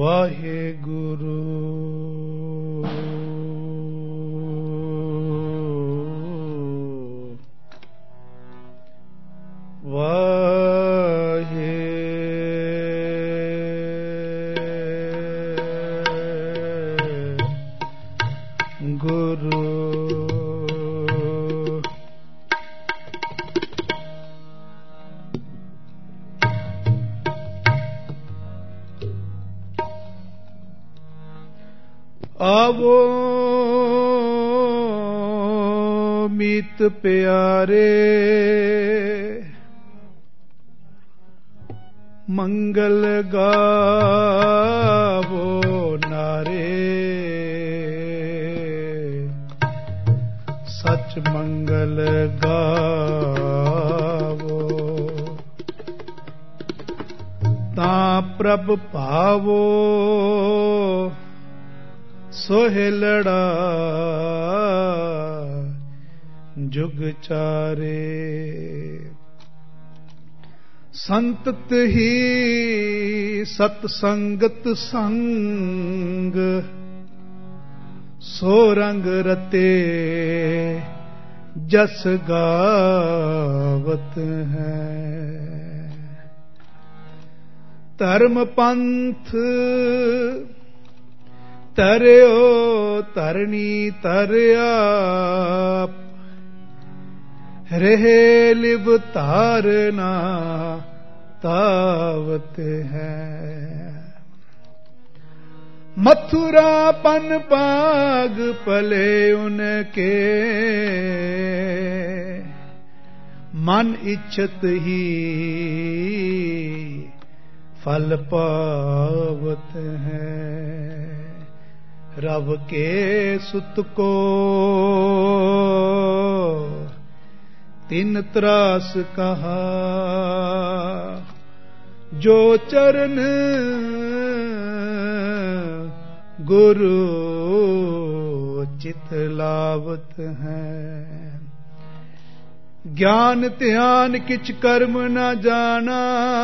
ਵਾਹਿਗੁਰੂ आवो मीत प्यारे मंगल गावो नारे सच मंगल गावो ता प्रभ भावो सोहेलड़ा जुग चारे संतत ही सतसंगत संग सो रंग रते जस गावत है धर्म पंथ तरयो तरनी तरया रहे लिव तारना तावत है मथुरा पन पाग पले उनके मन इच्छत ही फल पावत है रब के सुत को तीन त्रास कहा जो चरण गुरु चित लावत है ज्ञान ध्यान किछ कर्म न जाना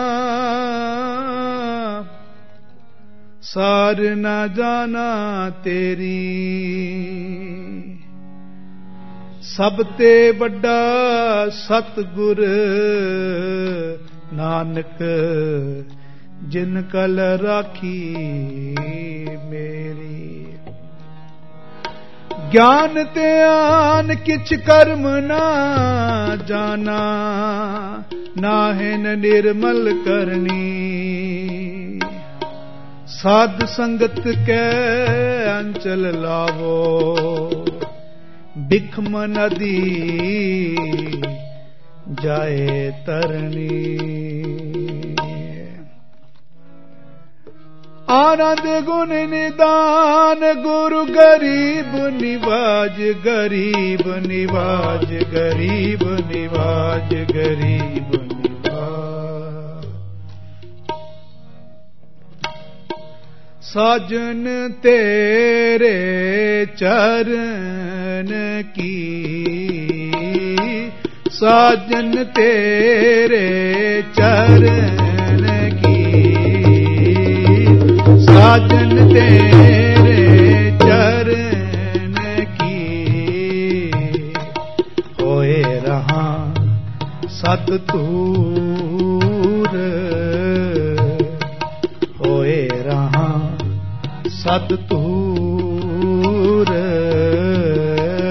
सार न जाना तेरी सब ते बड़ा सतगुर नानक जिन कल राखी मेरी ज्ञान ध्यान किछ कर्म ना जाना नाहिन निर्मल करनी साध संगत के अंचल लावो बिखम नदी जाए तरनी आनंद गुण निदान गुरु गरीब निवाज गरीब निवाज गरीब निवाज गरीब निवाज साजन तेरे चरण की साजन तेरे चरण की साजन तेरे चरण की होए रहा सततूर होए रहा सततूर